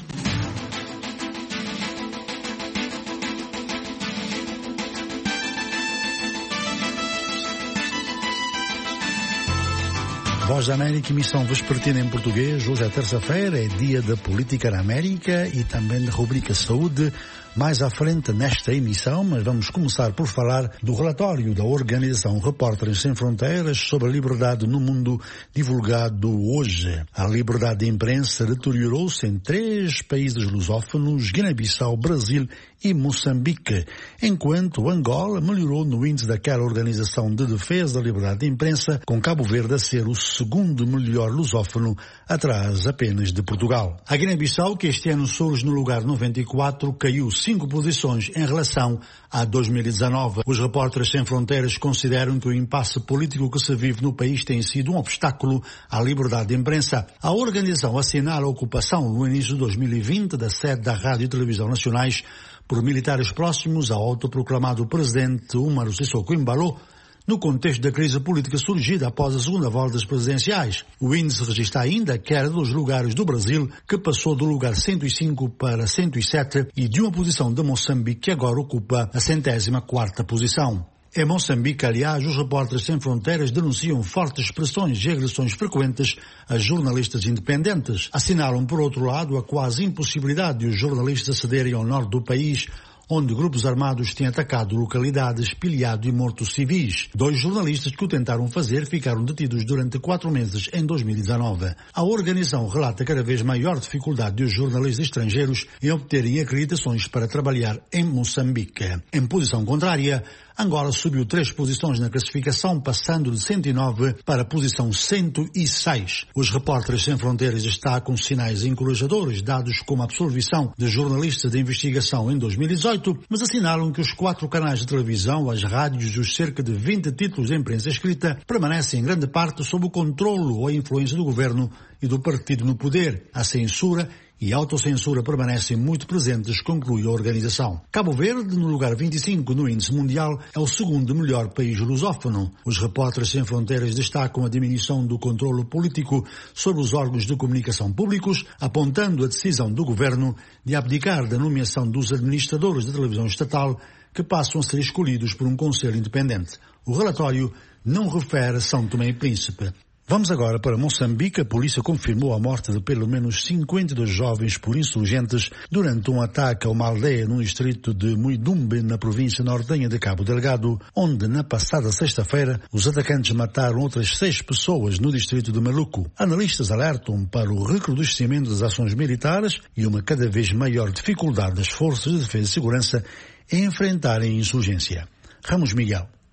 Voz da América, emissão vespertina em português. Hoje é terça-feira, é dia da política na América e também da rubrica Saúde. Mais à frente nesta emissão, mas vamos começar por falar do relatório da organização Repórteres Sem Fronteiras sobre a liberdade no mundo, divulgado hoje. A liberdade de imprensa deteriorou-se em três países lusófonos, Guiné-Bissau, Brasil e Moçambique, enquanto Angola melhorou no índice daquela organização de defesa da liberdade de imprensa, com Cabo Verde a ser o segundo melhor lusófono, atrás apenas de Portugal. A Guiné-Bissau, que este ano surge no lugar noventa e quatro, caiu cinco posições em relação a dois mil e dezenove. Os Repórteres Sem Fronteiras consideram que o impasse político que se vive no país tem sido um obstáculo à liberdade de imprensa. A organização assinala a ocupação no início de dois mil e vinte da sede da Rádio e Televisão Nacionais por militares próximos ao autoproclamado presidente Umaru Sissoko Embalo, no contexto da crise política surgida após a segunda volta das presidenciais. O índice registra ainda a queda dos lugares do Brasil, que passou do lugar cento e cinco para cento e sete, e de uma posição de Moçambique, que agora ocupa a centésima quarta posição. Em Moçambique, aliás, os Repórteres Sem Fronteiras denunciam fortes pressões e agressões frequentes a jornalistas independentes. Assinalam, por outro lado, a quase impossibilidade de os jornalistas acederem ao norte do país, onde grupos armados têm atacado localidades, pilhado e morto civis. Dois jornalistas que o tentaram fazer ficaram detidos durante quatro meses em dois mil e dezenove. A organização relata cada vez maior dificuldade dos jornalistas estrangeiros em obterem acreditações para trabalhar em Moçambique. Em posição contrária, Angola subiu três posições na classificação, passando de cento e nove para a posição cento e seis. Os Repórteres Sem Fronteiras destacam sinais encorajadores, dados como a absolvição de jornalistas de investigação em dois mil e dezoito, mas assinalam que os quatro canais de televisão, as rádios e os cerca de vinte títulos de imprensa escrita permanecem em grande parte sob o controlo ou a influência do governo e do partido no poder. A censura e a autocensura permanecem muito presentes, conclui a organização. Cabo Verde, no lugar vinte e cinco no índice mundial, é o segundo melhor país lusófono. Os Repórteres Sem Fronteiras destacam a diminuição do controlo político sobre os órgãos de comunicação públicos, apontando a decisão do governo de abdicar da nomeação dos administradores da televisão estatal, que passam a ser escolhidos por um conselho independente. O relatório não refere São Tomé e Príncipe. Vamos agora para Moçambique. A polícia confirmou a morte de pelo menos cinquenta e dois jovens por insurgentes durante um ataque a uma aldeia no distrito de Muidumbe, na província nortenha de Cabo Delgado, onde na passada sexta-feira os atacantes mataram outras seis pessoas no distrito de Maluco. Analistas alertam para o recrudescimento das ações militares e uma cada vez maior dificuldade das forças de defesa e segurança em enfrentarem a insurgência. Ramos Miguel.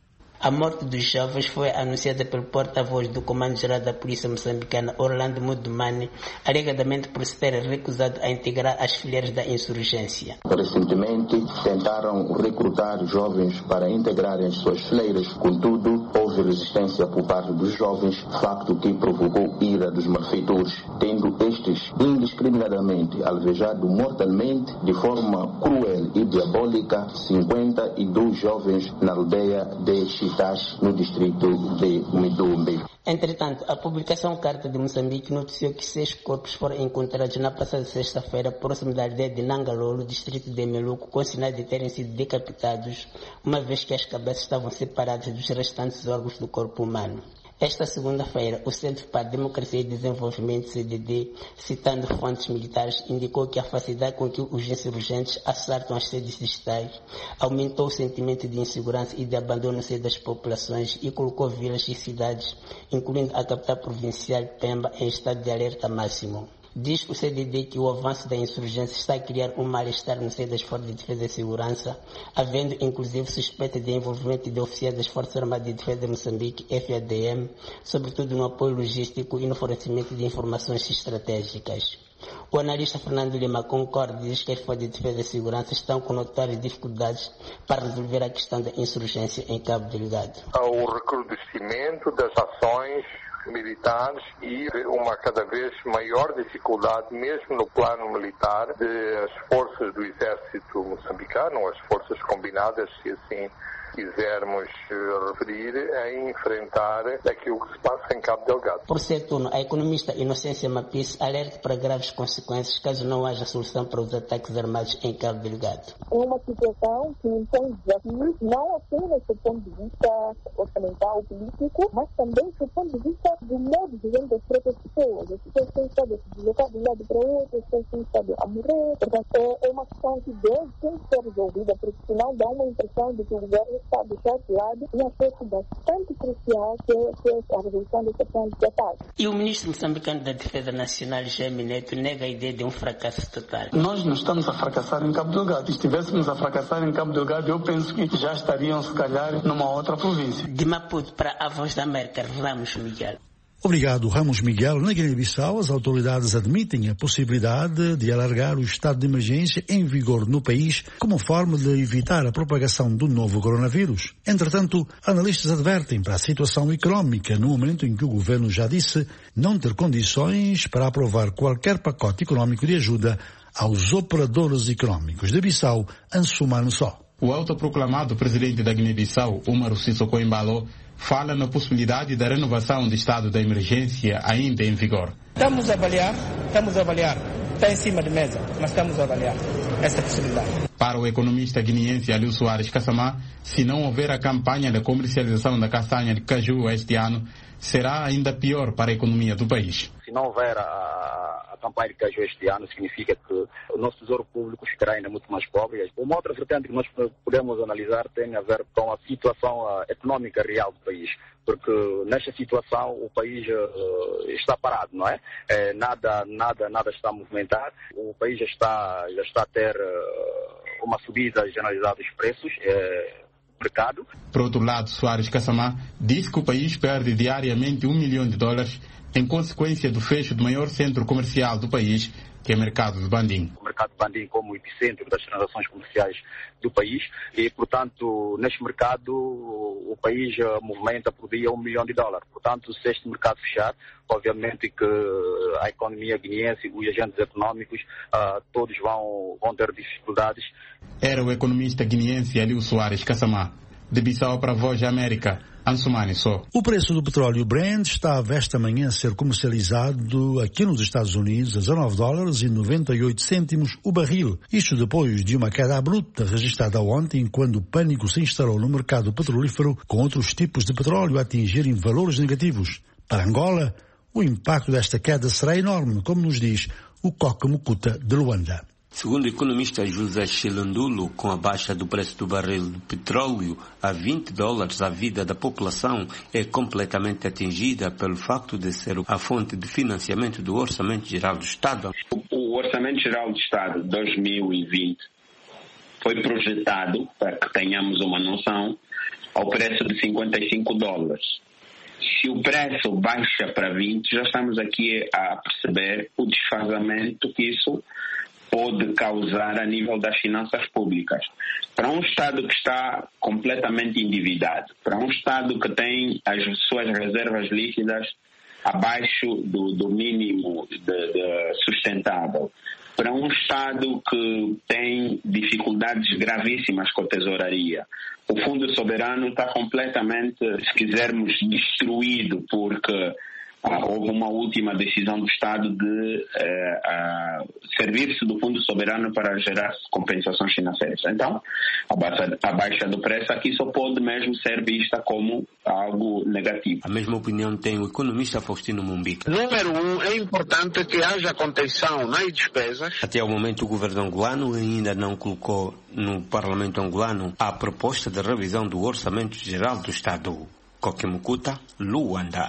A morte dos jovens foi anunciada pelo porta-voz do Comando-Geral da Polícia Moçambicana, Orlando Mudumani, alegadamente por se ter recusado a integrar as fileiras da insurgência. Recentemente, tentaram recrutar jovens para integrarem as suas fileiras, contudo, houve resistência por parte dos jovens, facto que provocou ira dos malfeitores, tendo estes indiscriminadamente alvejado mortalmente, de forma cruel e diabólica, cinquenta e dois jovens na aldeia de Chitas, no distrito de Midumbe. Entretanto, a publicação Carta de Moçambique noticiou que seis corpos foram encontrados na passada sexta-feira próximo da aldeia de Nangalolo, distrito de Meluco, com sinais de terem sido decapitados, uma vez que as cabeças estavam separadas dos restantes órgãos do corpo humano. Esta segunda-feira, o Centro para a Democracia e Desenvolvimento, C D D, citando fontes militares, indicou que a facilidade com que os insurgentes assaltam as sedes distritais aumentou o sentimento de insegurança e de abandono das populações e colocou vilas e cidades, incluindo a capital provincial Pemba, em estado de alerta máximo. Diz o C D D que o avanço da insurgência está a criar um mal-estar no seio das Forças de Defesa e Segurança, havendo inclusive suspeita de envolvimento de oficiais das Forças Armadas de Defesa de Moçambique, F A D M, sobretudo no apoio logístico e no fornecimento de informações estratégicas. O analista Fernando Lima concorda e diz que as Forças de Defesa e Segurança estão com notórias dificuldades para resolver a questão da insurgência em Cabo Delgado. O recrudescimento das ações militares e uma cada vez maior dificuldade, mesmo no plano militar, das forças do exército moçambicano, as forças combinadas, se assim quisermos referir, em enfrentar aquilo que se passa em Cabo Delgado. Por ser turno, a economista Inocência Mapis alerta para graves consequências caso não haja solução para os ataques armados em Cabo Delgado. É uma situação que impõe desafios, não apenas do ponto de vista orçamental, político, mas também do ponto de vista do modo de vida das próprias pessoas. As pessoas têm estado a se deslocar de um lado para o outro, as pessoas têm estado a morrer. Portanto, é uma questão que deve ser resolvida, porque senão dá uma impressão de que o governo está a deixar de lado um aspecto bastante crucial, que é a resolução dessa questão de ataque. E o ministro moçambicano da Defesa Nacional, Jaime Neto, nega a ideia de um fracasso total. Nós não estamos a fracassar em Cabo Delgado. Se estivéssemos a fracassar em Cabo Delgado, eu penso que já estariam, se calhar, numa outra província. De Maputo para a Voz da América, Ramos Miguel. Obrigado, Ramos Miguel. Na Guiné-Bissau, as autoridades admitem a possibilidade de alargar o estado de emergência em vigor no país como forma de evitar a propagação do novo coronavírus. Entretanto, analistas advertem para a situação económica no momento em que o governo já disse não ter condições para aprovar qualquer pacote económico de ajuda aos operadores económicos de Bissau, Ansumano Só. O autoproclamado presidente da Guiné-Bissau, Umaru Sissoko Embalo, fala na possibilidade da renovação do estado da emergência ainda em vigor. Estamos a avaliar, estamos a avaliar. Está em cima da mesa, mas estamos a avaliar essa possibilidade. Para o economista guineense Aliu Soares Kassamá, se não houver a campanha da comercialização da castanha de caju este ano, será ainda pior para a economia do país. Se não houver a, a campanha de caju este ano, significa que o nosso tesouro público ficará ainda muito mais pobre. Uma outra vertente que nós podemos analisar tem a ver com a situação a, econômica real do país. Porque nesta situação o país uh, está parado, não é? é? Nada, nada, nada está a movimentar. O país já está, já está a ter uh, uma subida generalizada dos preços. É, mercado. Por outro lado, Soares Kassamá disse que o país perde diariamente um milhão de dólares em consequência do fecho do maior centro comercial do país, que é o mercado de Bandim. O mercado de Bandim como epicentro das transações comerciais do país e, portanto, neste mercado o país movimenta por dia um milhão de dólares. Portanto, se este mercado fechar, obviamente que a economia guineense, os agentes económicos, uh, todos vão, vão ter dificuldades. Era o economista guineense Aliu Soares Kassamá. De Bissau para a Voz da América, Ansumani Só. O preço do petróleo Brent estava esta manhã a ser comercializado aqui nos Estados Unidos a dezanove dólares e noventa e oito cêntimos o barril. Isto depois de uma queda abrupta registrada ontem, quando o pânico se instalou no mercado petrolífero, com outros tipos de petróleo a atingirem valores negativos. Para Angola, o impacto desta queda será enorme, como nos diz o Coca Mucuta de Luanda. Segundo o economista José Chelandulo, com a baixa do preço do barril de petróleo a vinte dólares, a vida da população é completamente atingida pelo facto de ser a fonte de financiamento do Orçamento Geral do Estado. O Orçamento Geral do Estado dois mil e vinte foi projetado, para que tenhamos uma noção, ao preço de cinquenta e cinco dólares. Se o preço baixa para vinte, já estamos aqui a perceber o desfazamento que isso pode causar a nível das finanças públicas. Para um Estado que está completamente endividado, para um Estado que tem as suas reservas líquidas abaixo do, do mínimo de, de sustentável, para um Estado que tem dificuldades gravíssimas com a tesouraria, o Fundo Soberano está completamente, se quisermos, destruído, porque ah, houve uma última decisão do Estado de eh, ah, servir-se do Fundo Soberano para gerar compensações financeiras. Então, a baixa, a baixa do preço aqui só pode mesmo ser vista como algo negativo. A mesma opinião tem o economista Faustino Mumbica. Número um, é importante que haja contenção nas despesas. Até ao momento, o governo angolano ainda não colocou no Parlamento angolano a proposta de revisão do Orçamento Geral do Estado. Kokemukuta, Luanda.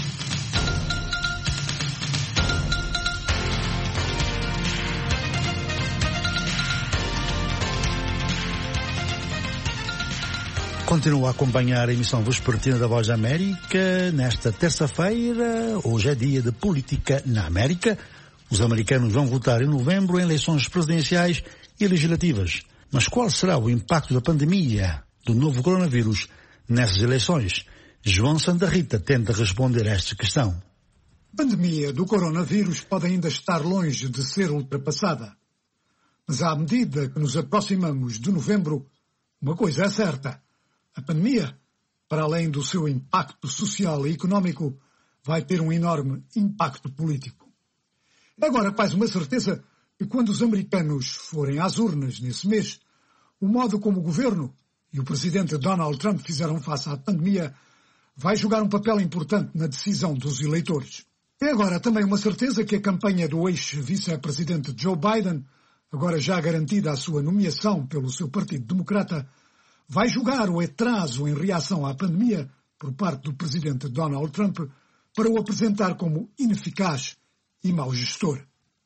Continua a acompanhar a emissão vespertina da Voz da América. Nesta terça-feira, hoje é dia de política na América. Os americanos vão votar em novembro em eleições presidenciais e legislativas. Mas qual será o impacto da pandemia do novo coronavírus nessas eleições? João Santa Rita tenta responder a esta questão. A pandemia do coronavírus pode ainda estar longe de ser ultrapassada. Mas à medida que nos aproximamos de novembro, uma coisa é certa. A pandemia, para além do seu impacto social e económico, vai ter um enorme impacto político. Agora faz uma certeza que quando os americanos forem às urnas nesse mês, o modo como o governo e o presidente Donald Trump fizeram face à pandemia vai jogar um papel importante na decisão dos eleitores. É agora também uma certeza que a campanha do ex-vice-presidente Joe Biden, agora já garantida a sua nomeação pelo seu Partido Democrata, vai julgar o atraso em reação à pandemia por parte do presidente Donald Trump para o apresentar como ineficaz e mau gestor.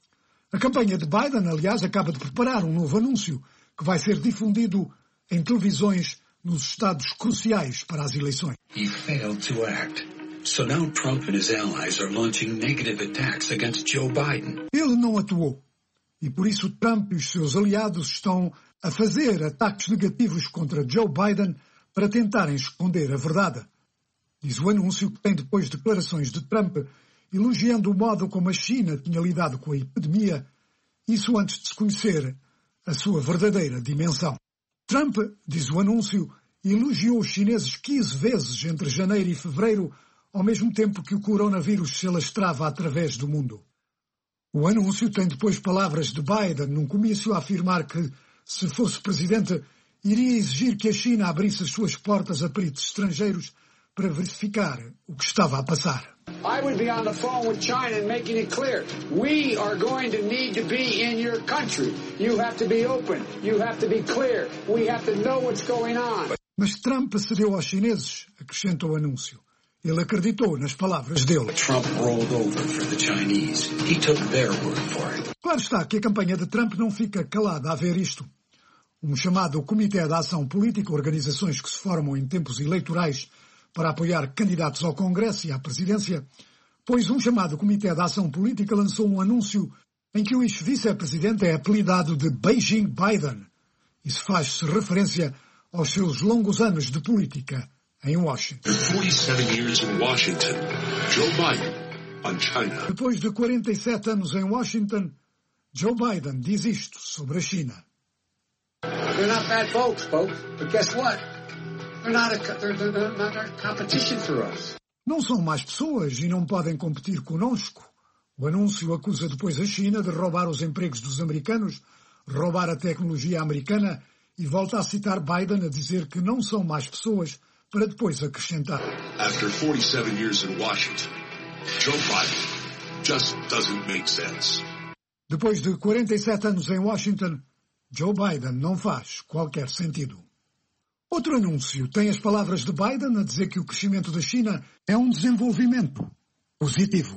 A campanha de Biden, aliás, acaba de preparar um novo anúncio que vai ser difundido em televisões nos estados cruciais para as eleições. He failed to act. So now Trump and his allies are launching negative attacks against Joe Biden. Ele não atuou e por isso Trump e os seus aliados estão a fazer ataques negativos contra Joe Biden para tentarem esconder a verdade. Diz o anúncio que tem depois declarações de Trump elogiando o modo como a China tinha lidado com a epidemia, isso antes de se conhecer a sua verdadeira dimensão. Trump, diz o anúncio, elogiou os chineses quinze vezes entre janeiro e fevereiro, ao mesmo tempo que o coronavírus se alastrava através do mundo. O anúncio tem depois palavras de Biden num comício a afirmar que, se fosse presidente, iria exigir que a China abrisse as suas portas a peritos estrangeiros para verificar o que estava a passar. I would be on the phone with China and making it clear. We are going to need to be in your country. You have to be open. You have to be clear. We have to know what's going on. Mas Trump cedeu aos chineses, acrescentou o anúncio. Ele acreditou nas palavras dele. Trump rolled over for the Chinese. He took their word for it. Claro está que a campanha de Trump não fica calada a ver isto. Um chamado Comitê de Ação Política, organizações que se formam em tempos eleitorais para apoiar candidatos ao Congresso e à presidência, pois um chamado Comitê de Ação Política lançou um anúncio em que o ex-vice-presidente é apelidado de Beijing Biden. Isso faz-se referência aos seus longos anos de política em Washington. Depois de quarenta e sete anos em Washington, Joe Biden diz isto sobre a China. They're not bad folks, folks, but guess what? They're not a, they're, they're not a competition for us. Não são más pessoas e não podem competir conosco. O anúncio acusa depois a China de roubar os empregos dos americanos, roubar a tecnologia americana e volta a citar Biden a dizer que não são más pessoas para depois acrescentar. After forty-seven years in Washington, Joe Biden just doesn't make sense. Depois de quarenta e sete anos em Washington, Joe Biden não faz qualquer sentido. Outro anúncio tem as palavras de Biden a dizer que o crescimento da China é um desenvolvimento positivo.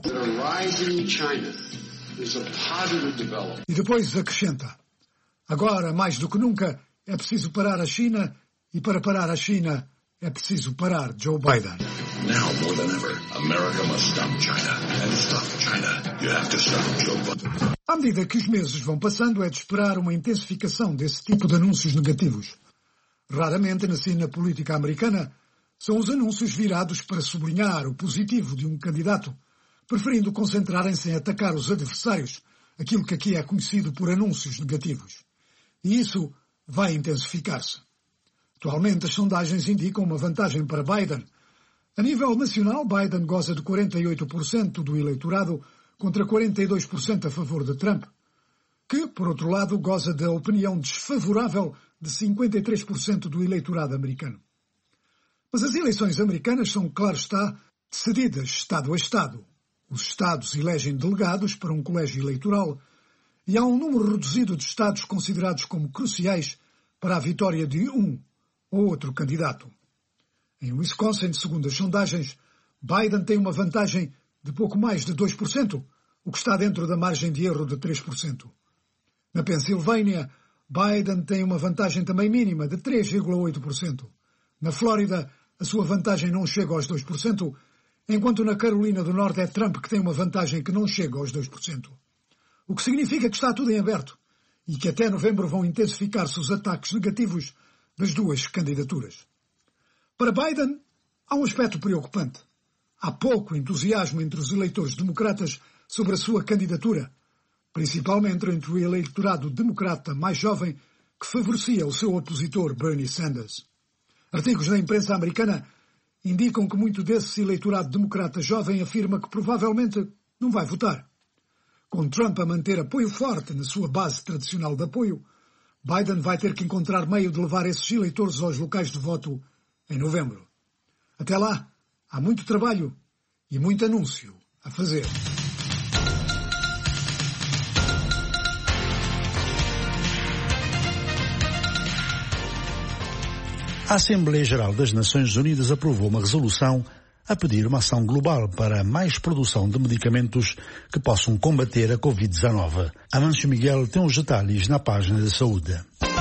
E depois acrescenta: agora, mais do que nunca, é preciso parar a China e para parar a China é preciso parar Joe Biden. Now more than ever, America must stop China. And to stop China, you have to stop Joe Biden. À medida que os meses vão passando, é de esperar uma intensificação desse tipo de anúncios negativos. Raramente, na cena política americana, são os anúncios virados para sublinhar o positivo de um candidato, preferindo concentrarem-se em atacar os adversários, aquilo que aqui é conhecido por anúncios negativos. E isso vai intensificar-se. Atualmente, as sondagens indicam uma vantagem para Biden. A nível nacional, Biden goza de quarenta e oito por cento do eleitorado contra quarenta e dois por cento a favor de Trump, que, por outro lado, goza da opinião desfavorável de cinquenta e três por cento do eleitorado americano. Mas as eleições americanas são, claro está, decididas Estado a Estado. Os Estados elegem delegados para um colégio eleitoral e há um número reduzido de Estados considerados como cruciais para a vitória de um ou outro candidato. Em Wisconsin, segundo as sondagens, Biden tem uma vantagem de pouco mais de dois por cento, o que está dentro da margem de erro de três por cento. Na Pensilvânia, Biden tem uma vantagem também mínima de três vírgula oito por cento. Na Flórida, a sua vantagem não chega aos dois por cento, enquanto na Carolina do Norte é Trump que tem uma vantagem que não chega aos dois por cento. O que significa que está tudo em aberto e que até novembro vão intensificar-se os ataques negativos das duas candidaturas. Para Biden, há um aspecto preocupante. Há pouco entusiasmo entre os eleitores democratas sobre a sua candidatura, principalmente entre o eleitorado democrata mais jovem que favorecia o seu opositor Bernie Sanders. Artigos na imprensa americana indicam que muito desse eleitorado democrata jovem afirma que provavelmente não vai votar. Com Trump a manter apoio forte na sua base tradicional de apoio, Biden vai ter que encontrar meio de levar esses eleitores aos locais de voto em novembro. Até lá, há muito trabalho e muito anúncio a fazer. A Assembleia Geral das Nações Unidas aprovou uma resolução a pedir uma ação global para mais produção de medicamentos que possam combater a covid dezenove. Amancio Miguel tem os detalhes na página de saúde.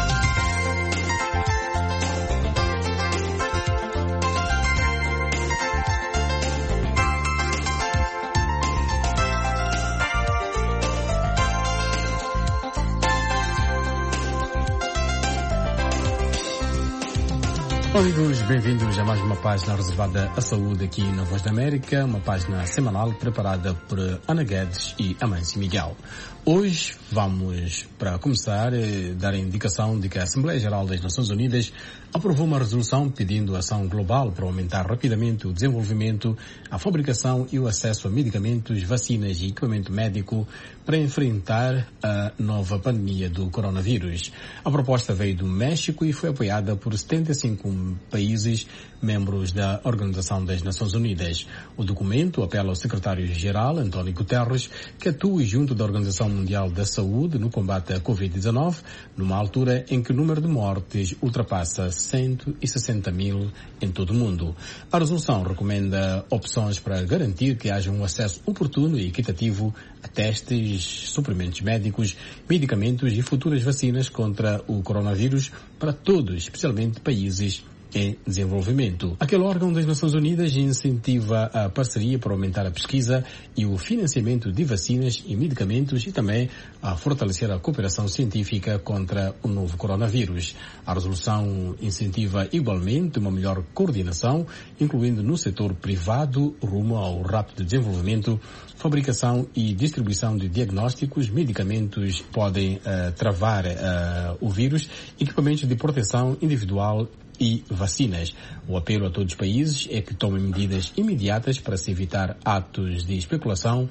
Amigos, bem-vindos a mais uma página reservada à saúde aqui na Voz da América, uma página semanal preparada por Ana Guedes e Amancio Miguel. Hoje vamos, para começar, dar a indicação de que a Assembleia Geral das Nações Unidas aprovou uma resolução pedindo ação global para aumentar rapidamente o desenvolvimento, a fabricação e o acesso a medicamentos, vacinas e equipamento médico para enfrentar a nova pandemia do coronavírus. A proposta veio do México e foi apoiada por setenta e cinco países membros da Organização das Nações Unidas. O documento apela ao secretário-geral, António Guterres, que atue junto da Organização Mundial da Saúde no combate à covid dezenove, numa altura em que o número de mortes ultrapassa cento e sessenta mil em todo o mundo. A resolução recomenda opções para garantir que haja um acesso oportuno e equitativo a testes, suprimentos médicos, medicamentos e futuras vacinas contra o coronavírus para todos, especialmente países em desenvolvimento. Aquele órgão das Nações Unidas incentiva a parceria para aumentar a pesquisa e o financiamento de vacinas e medicamentos e também a fortalecer a cooperação científica contra o novo coronavírus. A resolução incentiva igualmente uma melhor coordenação, incluindo no setor privado, rumo ao rápido desenvolvimento, fabricação e distribuição de diagnósticos, medicamentos que podem uh, travar uh, o vírus, equipamentos de proteção individual e vacinas. O apelo a todos os países é que tomem medidas imediatas para se evitar atos de especulação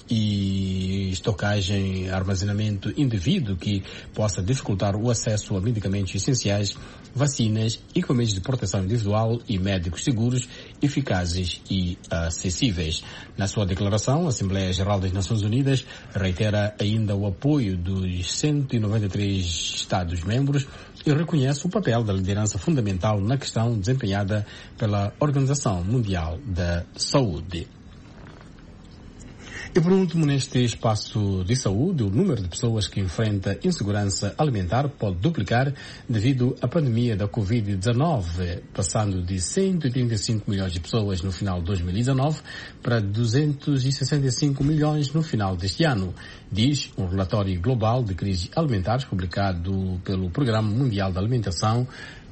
e estocagem, armazenamento indevido que possa dificultar o acesso a medicamentos essenciais, vacinas, equipamentos de proteção individual e médicos seguros, eficazes e acessíveis. Na sua declaração, a Assembleia Geral das Nações Unidas reitera ainda o apoio dos cento e noventa e três Estados-membros e reconhece o papel da liderança fundamental na questão desempenhada pela Organização Mundial da Saúde. E por último, neste espaço de saúde, o número de pessoas que enfrenta insegurança alimentar pode duplicar devido à pandemia da covid dezenove, passando de cento e trinta e cinco milhões de pessoas no final de dois mil e dezenove para duzentos e sessenta e cinco milhões no final deste ano, diz um relatório global de crises alimentares publicado pelo Programa Mundial da Alimentação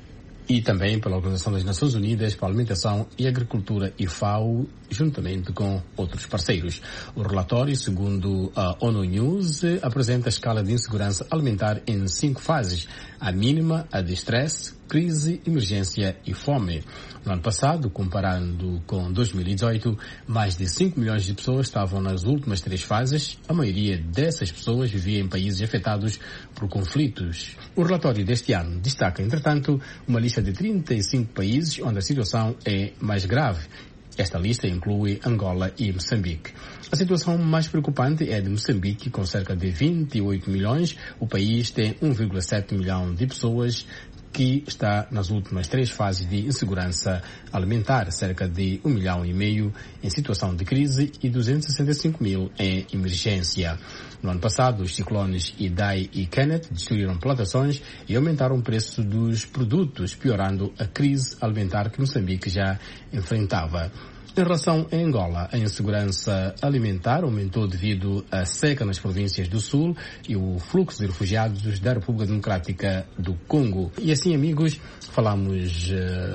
e também pela Organização das Nações Unidas para a Alimentação e Agricultura e FAO, juntamente com outros parceiros. O relatório, segundo a ONU News, apresenta a escala de insegurança alimentar em cinco fases: a mínima, a de estresse, crise, emergência e fome. No ano passado, comparando com dois mil e dezoito, mais de cinco milhões de pessoas estavam nas últimas três fases. A maioria dessas pessoas vivia em países afetados por conflitos. O relatório deste ano destaca, entretanto, uma lista de trinta e cinco países onde a situação é mais grave. Esta lista inclui Angola e Moçambique. A situação mais preocupante é a de Moçambique, com cerca de vinte e oito milhões. O país tem um vírgula sete milhão de pessoas que está nas últimas três fases de insegurança alimentar, cerca de um milhão e meio em situação de crise e duzentos e sessenta e cinco mil em emergência. No ano passado, os ciclones Idai e Kenneth destruíram plantações e aumentaram o preço dos produtos, piorando a crise alimentar que Moçambique já enfrentava. Em relação a Angola, a insegurança alimentar aumentou devido à seca nas províncias do Sul e o fluxo de refugiados da República Democrática do Congo. E assim, amigos, falamos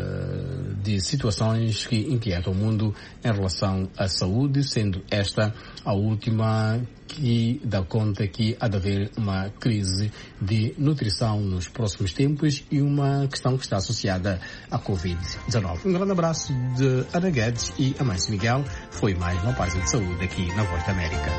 uh, de situações que inquietam o mundo em relação à saúde, sendo esta a última que dá conta que há de haver uma crise de nutrição nos próximos tempos e uma questão que está associada à covid dezenove. Um grande abraço de Ana Guedes e Amâncio Miguel. Foi mais uma página de saúde aqui na Voz da América.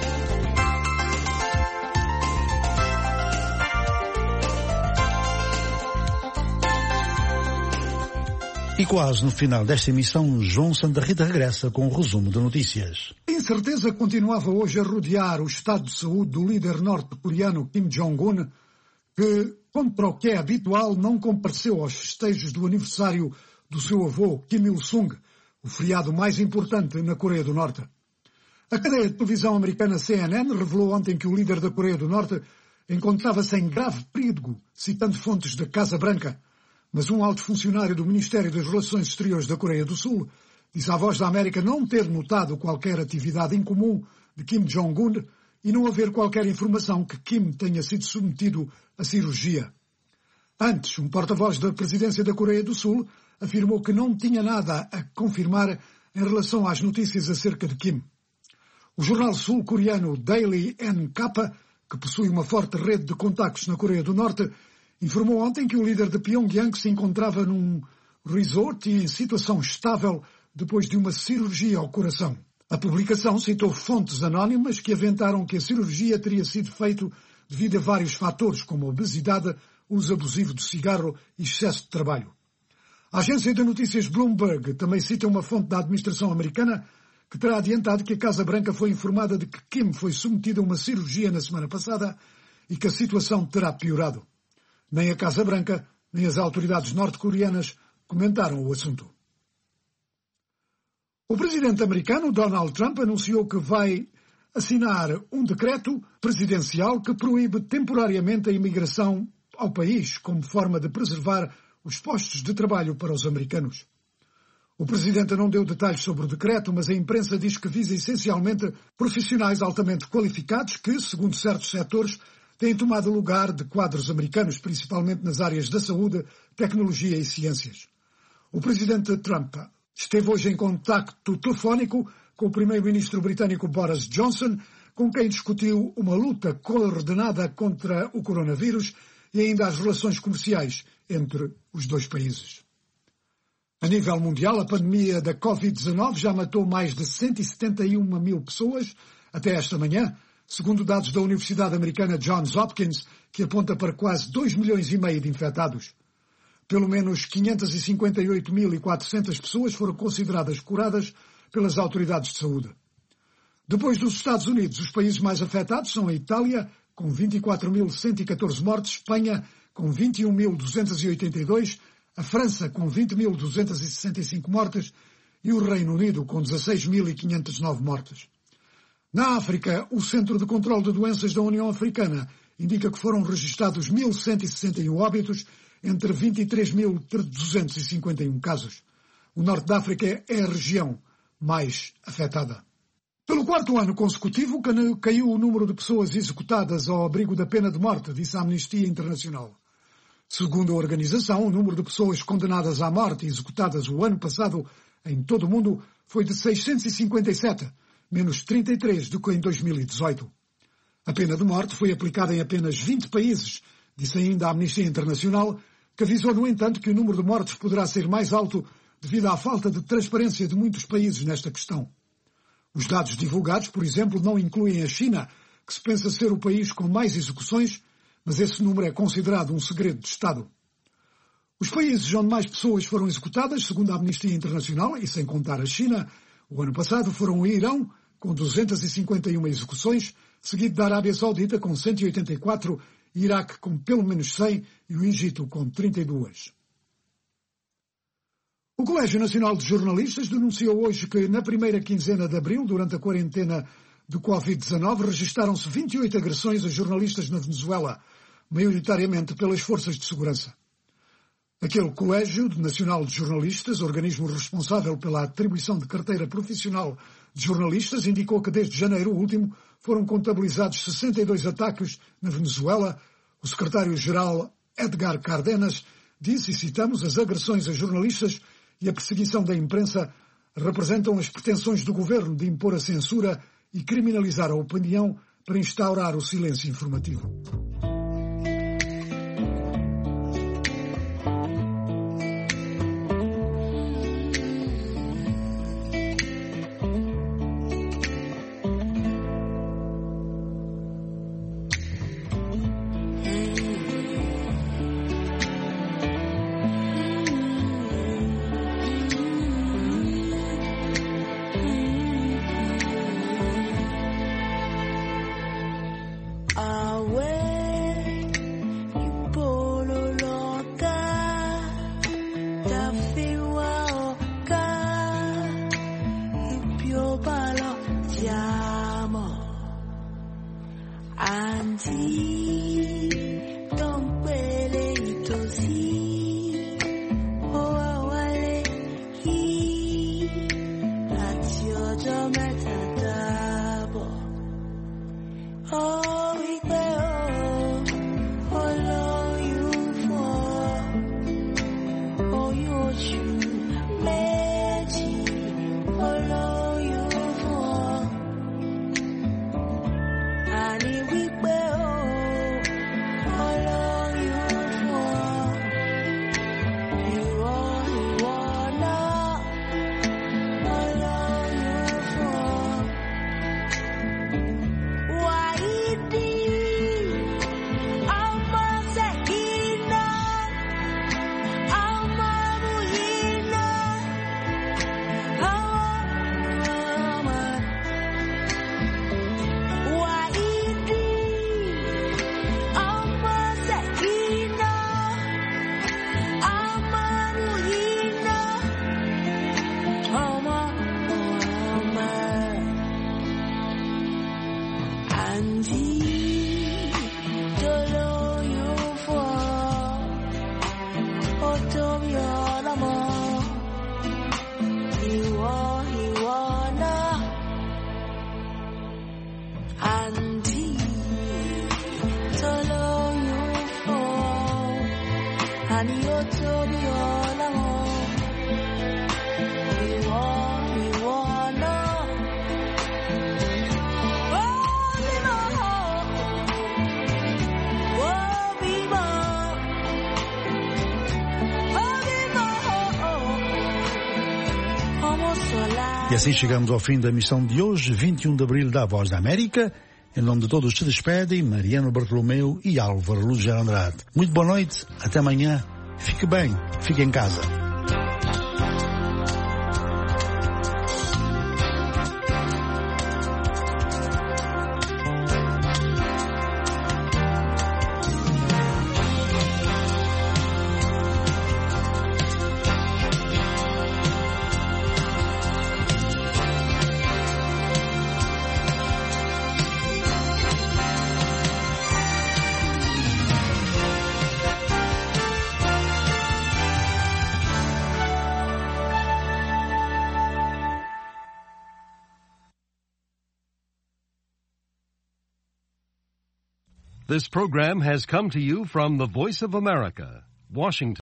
E quase no final desta emissão, João Santa Rita regressa com o resumo de notícias. A incerteza continuava hoje a rodear o estado de saúde do líder norte-coreano Kim Jong-un, que, contra o que é habitual, não compareceu aos festejos do aniversário do seu avô, Kim Il-sung, o feriado mais importante na Coreia do Norte. A cadeia de televisão americana C N N revelou ontem que o líder da Coreia do Norte encontrava-se em grave perigo, citando fontes da Casa Branca. Mas um alto funcionário do Ministério das Relações Exteriores da Coreia do Sul disse à Voz da América não ter notado qualquer atividade incomum de Kim Jong-un e não haver qualquer informação que Kim tenha sido submetido a cirurgia. Antes, um porta-voz da presidência da Coreia do Sul afirmou que não tinha nada a confirmar em relação às notícias acerca de Kim. O jornal sul-coreano Daily N K, que possui uma forte rede de contactos na Coreia do Norte, informou ontem que o líder de Pyongyang se encontrava num resort e em situação estável depois de uma cirurgia ao coração. A publicação citou fontes anónimas que aventaram que a cirurgia teria sido feita devido a vários fatores, como obesidade, uso abusivo de cigarro e excesso de trabalho. A agência de notícias Bloomberg também cita uma fonte da administração americana que terá adiantado que a Casa Branca foi informada de que Kim foi submetida a uma cirurgia na semana passada e que a situação terá piorado. Nem a Casa Branca, nem as autoridades norte-coreanas comentaram o assunto. O presidente americano Donald Trump anunciou que vai assinar um decreto presidencial que proíbe temporariamente a imigração ao país como forma de preservar os postos de trabalho para os americanos. O presidente não deu detalhes sobre o decreto, mas a imprensa diz que visa essencialmente profissionais altamente qualificados que, segundo certos setores, têm tomado lugar de quadros americanos, principalmente nas áreas da saúde, tecnologia e ciências. O presidente Trump esteve hoje em contacto telefónico com o primeiro-ministro britânico Boris Johnson, com quem discutiu uma luta coordenada contra o coronavírus e ainda as relações comerciais entre os dois países. A nível mundial, a pandemia da covid dezenove já matou mais de cento e setenta e uma mil pessoas até esta manhã, segundo dados da Universidade Americana Johns Hopkins, que aponta para quase dois milhões e meio de infectados. Pelo menos quinhentas e cinquenta e oito mil e quatrocentas pessoas foram consideradas curadas pelas autoridades de saúde. Depois dos Estados Unidos, os países mais afetados são a Itália, com vinte e quatro mil cento e catorze mortes, Espanha, com vinte e um mil duzentos e oitenta e dois, a França, com vinte mil duzentos e sessenta e cinco mortes, e o Reino Unido, com dezasseis mil e quinhentas e nove mortes. Na África, o Centro de Controlo de Doenças da União Africana indica que foram registados mil cento e sessenta e um óbitos entre vinte e três mil duzentos e cinquenta e um casos. O Norte da África é a região mais afetada. Pelo quarto ano consecutivo, caiu o número de pessoas executadas ao abrigo da pena de morte, disse a Amnistia Internacional. Segundo a organização, o número de pessoas condenadas à morte e executadas o ano passado em todo o mundo foi de seiscentos e cinquenta e sete, menos trinta e três do que em dois mil e dezoito. A pena de morte foi aplicada em apenas vinte países, disse ainda a Amnistia Internacional, que avisou, no entanto, que o número de mortes poderá ser mais alto devido à falta de transparência de muitos países nesta questão. Os dados divulgados, por exemplo, não incluem a China, que se pensa ser o país com mais execuções, mas esse número é considerado um segredo de Estado. Os países onde mais pessoas foram executadas, segundo a Amnistia Internacional, e sem contar a China, o ano passado foram o Irão, com duzentas e cinquenta e uma execuções, seguido da Arábia Saudita, com cento e oitenta e quatro, Iraque, com pelo menos cem, e o Egito, com trinta e duas. O Colégio Nacional de Jornalistas denunciou hoje que, na primeira quinzena de abril, durante a quarentena de covid dezenove, registaram-se vinte e oito agressões a jornalistas na Venezuela, maioritariamente pelas forças de segurança. Aquele Colégio Nacional de Jornalistas, organismo responsável pela atribuição de carteira profissional de jornalistas, indicou que desde janeiro último foram contabilizados sessenta e dois ataques na Venezuela. O secretário-geral Edgar Cárdenas disse, e citamos, as agressões a jornalistas e a perseguição da imprensa representam as pretensões do governo de impor a censura e criminalizar a opinião para instaurar o silêncio informativo. E assim chegamos ao fim da missão de hoje, vinte e um de abril, da Voz da América. Em nome de todos se despedem Mariano Bartolomeu e Álvaro Lúcio Andrade. Muito boa noite, até amanhã. Fique bem, fique em casa. This program has come to you from the Voice of America, Washington.